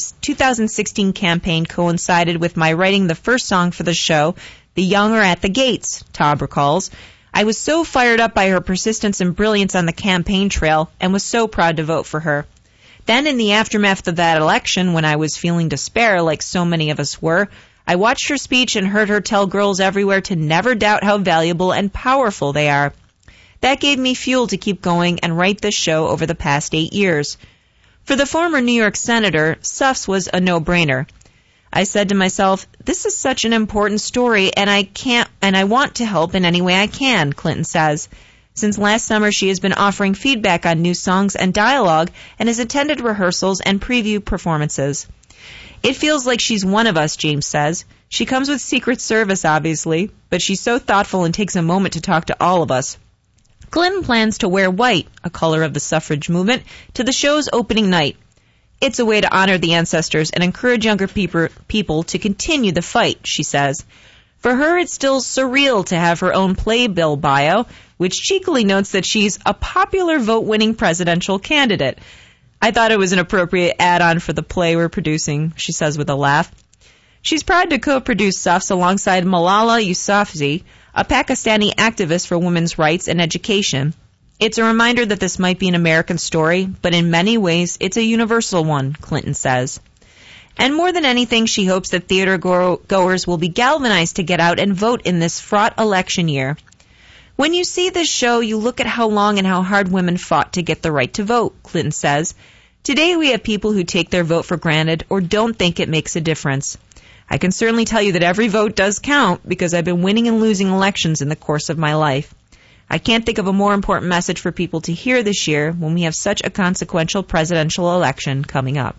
2016 campaign coincided with my writing the first song for the show, The Young Are at the Gates, Taub recalls. I was so fired up by her persistence and brilliance on the campaign trail and was so proud to vote for her. Then in the aftermath of that election, when I was feeling despair like so many of us were, I watched her speech and heard her tell girls everywhere to never doubt how valuable and powerful they are. That gave me fuel to keep going and write this show over the past 8 years. For the former New York senator, Suffs was a no-brainer. I said to myself, this is such an important story and I want to help in any way I can, Clinton says. Since last summer, she has been offering feedback on new songs and dialogue and has attended rehearsals and preview performances. It feels like she's one of us, James says. She comes with Secret Service, obviously, but she's so thoughtful and takes a moment to talk to all of us. Clinton plans to wear white, a color of the suffrage movement, to the show's opening night. It's a way to honor the ancestors and encourage younger people to continue the fight, she says. For her, it's still surreal to have her own playbill bio, which cheekily notes that she's a popular vote-winning presidential candidate. I thought it was an appropriate add-on for the play we're producing, she says with a laugh. She's proud to co-produce Sufs alongside Malala Yousafzai, a Pakistani activist for women's rights and education. It's a reminder that this might be an American story, but in many ways it's a universal one, Clinton says. And more than anything, she hopes that theater goers will be galvanized to get out and vote in this fraught election year. When you see this show, you look at how long and how hard women fought to get the right to vote, Clinton says. Today we have people who take their vote for granted or don't think it makes a difference. I can certainly tell you that every vote does count because I've been winning and losing elections in the course of my life. I can't think of a more important message for people to hear this year when we have such a consequential presidential election coming up.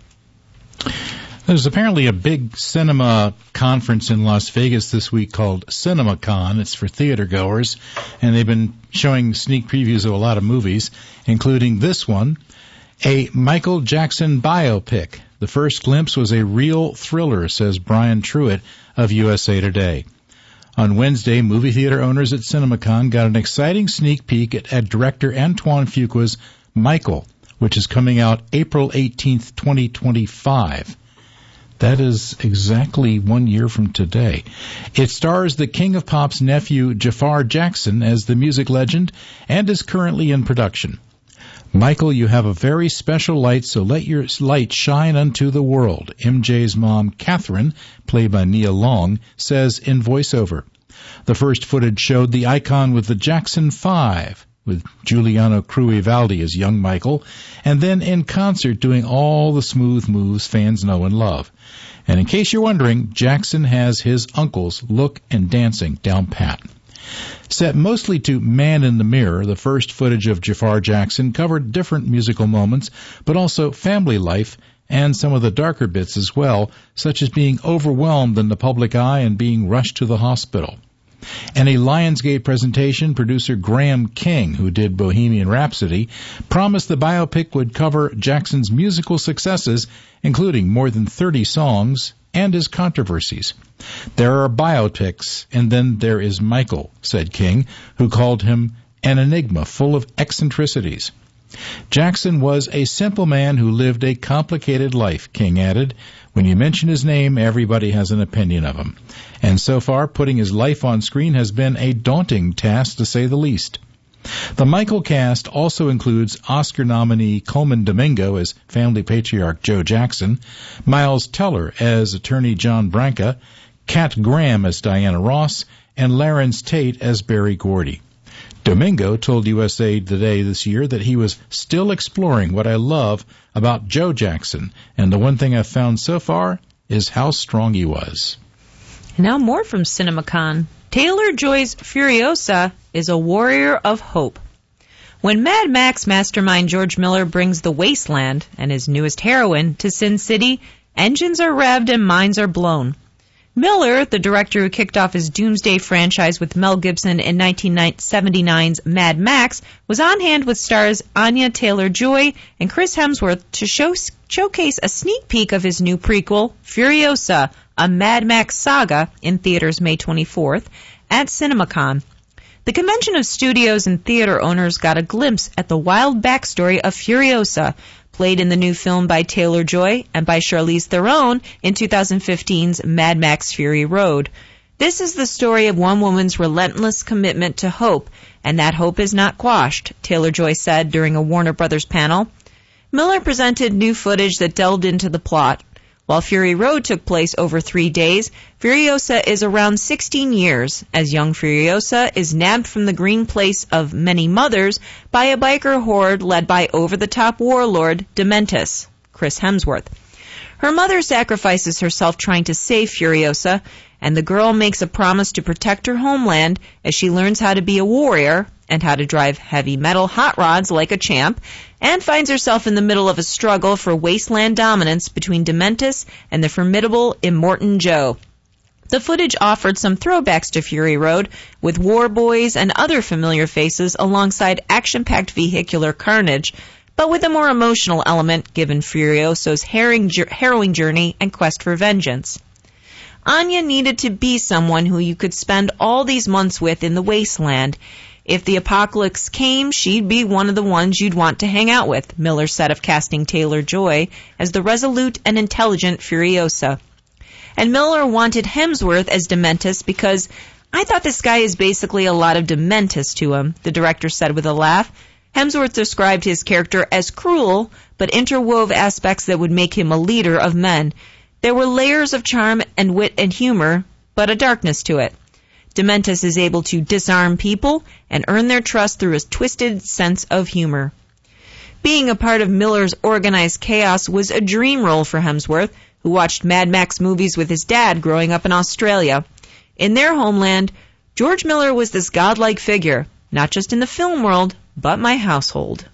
There's apparently a big cinema conference in Las Vegas this week called CinemaCon. It's for theater goers, and they've been showing sneak previews of a lot of movies, including this one, a Michael Jackson biopic. The first glimpse was a real thriller, says Brian Truitt of USA Today. On Wednesday, movie theater owners at CinemaCon got an exciting sneak peek at director Antoine Fuqua's Michael, which is coming out April 18th, 2025. That is exactly 1 year from today. It stars the King of Pop's nephew, Jafar Jackson, as the music legend and is currently in production. Michael, you have a very special light, so let your light shine unto the world, MJ's mom, Catherine, played by Nia Long, says in voiceover. The first footage showed the icon with the Jackson 5, with Giuliano Cruivaldi as young Michael, and then in concert doing all the smooth moves fans know and love. And in case you're wondering, Jackson has his uncle's look and dancing down pat. Set mostly to Man in the Mirror, the first footage of Jafar Jackson covered different musical moments, but also family life and some of the darker bits as well, such as being overwhelmed in the public eye and being rushed to the hospital. In a Lionsgate presentation, producer Graham King, who did Bohemian Rhapsody, promised the biopic would cover Jackson's musical successes, including more than 30 songs, and his controversies. There are biopics, and then there is Michael, said King, who called him an enigma full of eccentricities. Jackson was a simple man who lived a complicated life, King added. When you mention his name, everybody has an opinion of him. And so far, putting his life on screen has been a daunting task, to say the least. The Michael cast also includes Oscar nominee Coleman Domingo as family patriarch Joe Jackson, Miles Teller as attorney John Branca, Kat Graham as Diana Ross, and Lawrence Tate as Berry Gordy. Domingo told USA Today this year that he was still exploring what I love about Joe Jackson, and the one thing I've found so far is how strong he was. Now more from CinemaCon. Taylor Joy's Furiosa is a warrior of hope. When Mad Max mastermind George Miller brings The Wasteland and his newest heroine to Sin City, engines are revved and minds are blown. Miller, the director who kicked off his Doomsday franchise with Mel Gibson in 1979's Mad Max, was on hand with stars Anya Taylor-Joy and Chris Hemsworth to showcase a sneak peek of his new prequel, Furiosa, a Mad Max saga, in theaters May 24th at CinemaCon. The convention of studios and theater owners got a glimpse at the wild backstory of Furiosa, played in the new film by Taylor-Joy and by Charlize Theron in 2015's Mad Max Fury Road. This is the story of one woman's relentless commitment to hope, and that hope is not quashed, Taylor-Joy said during a Warner Brothers panel. Miller presented new footage that delved into the plot. While Fury Road took place over 3 days, Furiosa is around 16 years, as young Furiosa is nabbed from the green place of many mothers by a biker horde led by over-the-top warlord Dementus, Chris Hemsworth. Her mother sacrifices herself trying to save Furiosa, and the girl makes a promise to protect her homeland as she learns how to be a warrior and how to drive heavy metal hot rods like a champ, and finds herself in the middle of a struggle for wasteland dominance between Dementis and the formidable Immortan Joe. The footage offered some throwbacks to Fury Road, with war boys and other familiar faces alongside action-packed vehicular carnage, but with a more emotional element given Furiosa's harrowing journey and quest for vengeance. Anya needed to be someone who you could spend all these months with in the wasteland. If the apocalypse came, she'd be one of the ones you'd want to hang out with, Miller said of casting Taylor-Joy as the resolute and intelligent Furiosa. And Miller wanted Hemsworth as Dementis because, "I thought this guy is basically a lot of Dementis to him," the director said with a laugh. Hemsworth described his character as cruel, but interwove aspects that would make him a leader of men. There were layers of charm and wit and humor, but a darkness to it. Dementis is able to disarm people and earn their trust through his twisted sense of humor. Being a part of Miller's organized chaos was a dream role for Hemsworth, who watched Mad Max movies with his dad growing up in Australia. In their homeland, George Miller was this godlike figure, not just in the film world, but my household.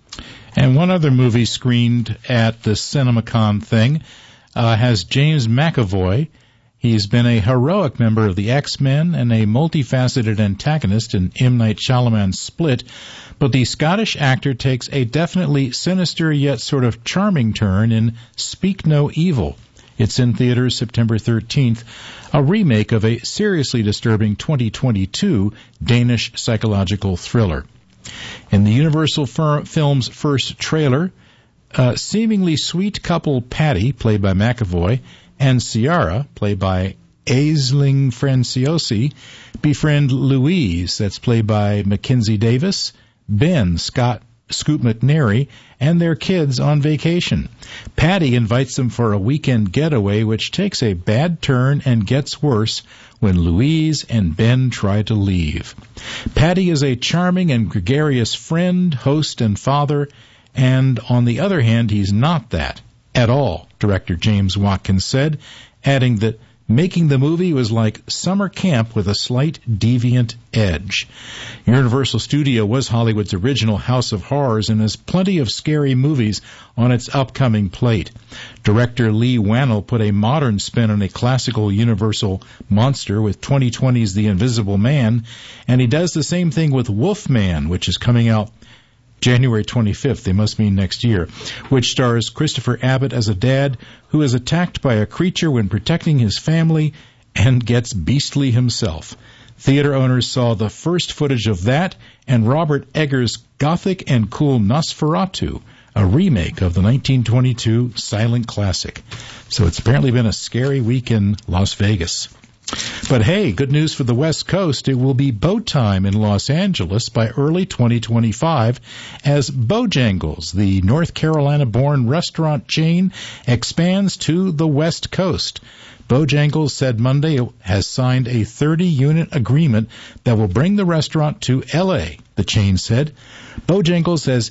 And one other movie screened at the CinemaCon thing has James McAvoy. He's been a heroic member of the X-Men and a multifaceted antagonist in M. Night Shyamalan's Split, but the Scottish actor takes a definitely sinister yet sort of charming turn in Speak No Evil. It's in theaters September 13th, a remake of a seriously disturbing 2022 Danish psychological thriller. In the Universal Films first trailer, seemingly sweet couple Patty, played by McAvoy, and Ciara, played by Aisling Franciosi, befriend Louise, that's played by Mackenzie Davis, Ben, Scoot McNairy, and their kids on vacation. Patty invites them for a weekend getaway, which takes a bad turn and gets worse when Louise and Ben try to leave. Patty is a charming and gregarious friend, host, and father, and on the other hand, he's not that at all, director James Watkins said, adding that making the movie was like summer camp with a slight deviant edge. Universal Studio was Hollywood's original house of horrors and has plenty of scary movies on its upcoming plate. Director Lee Wannell put a modern spin on a classical Universal monster with 2020's The Invisible Man, and he does the same thing with Wolfman, which is coming out January 25th, they must mean next year, which stars Christopher Abbott as a dad who is attacked by a creature when protecting his family and gets beastly himself. Theater owners saw the first footage of that and Robert Eggers' gothic and cool Nosferatu, a remake of the 1922 silent classic. So it's apparently been a scary week in Las Vegas. But hey, good news for the West Coast. It will be boat time in Los Angeles by early 2025 as Bojangles, the North Carolina-born restaurant chain, expands to the West Coast. Bojangles said Monday it has signed a 30-unit agreement that will bring the restaurant to L.A., the chain said. Bojangles has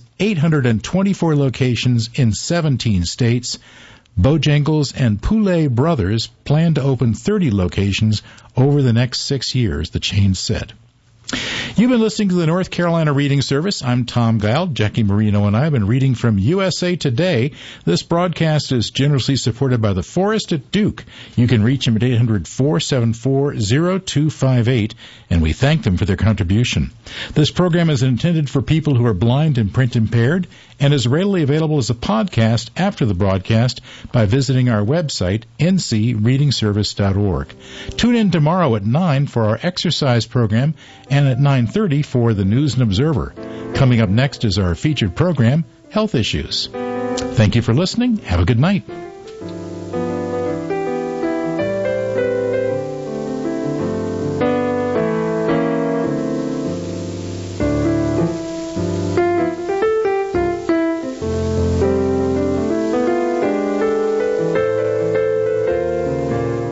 824 locations in 17 states. Bojangles and Poulet Brothers plan to open 30 locations over the next 6 years, the chain said. You've been listening to the North Carolina Reading Service. I'm Tom Geil. Jackie Marino and I have been reading from USA Today. This broadcast is generously supported by the Forest at Duke. You can reach them at 800-474-0258, and we thank them for their contribution. This program is intended for people who are blind and print impaired and is readily available as a podcast after the broadcast by visiting our website, ncreadingservice.org. Tune in tomorrow at 9 for our exercise program and at 9:30 for the News and Observer. Coming up next is our featured program, Health Issues. Thank you for listening. Have a good night.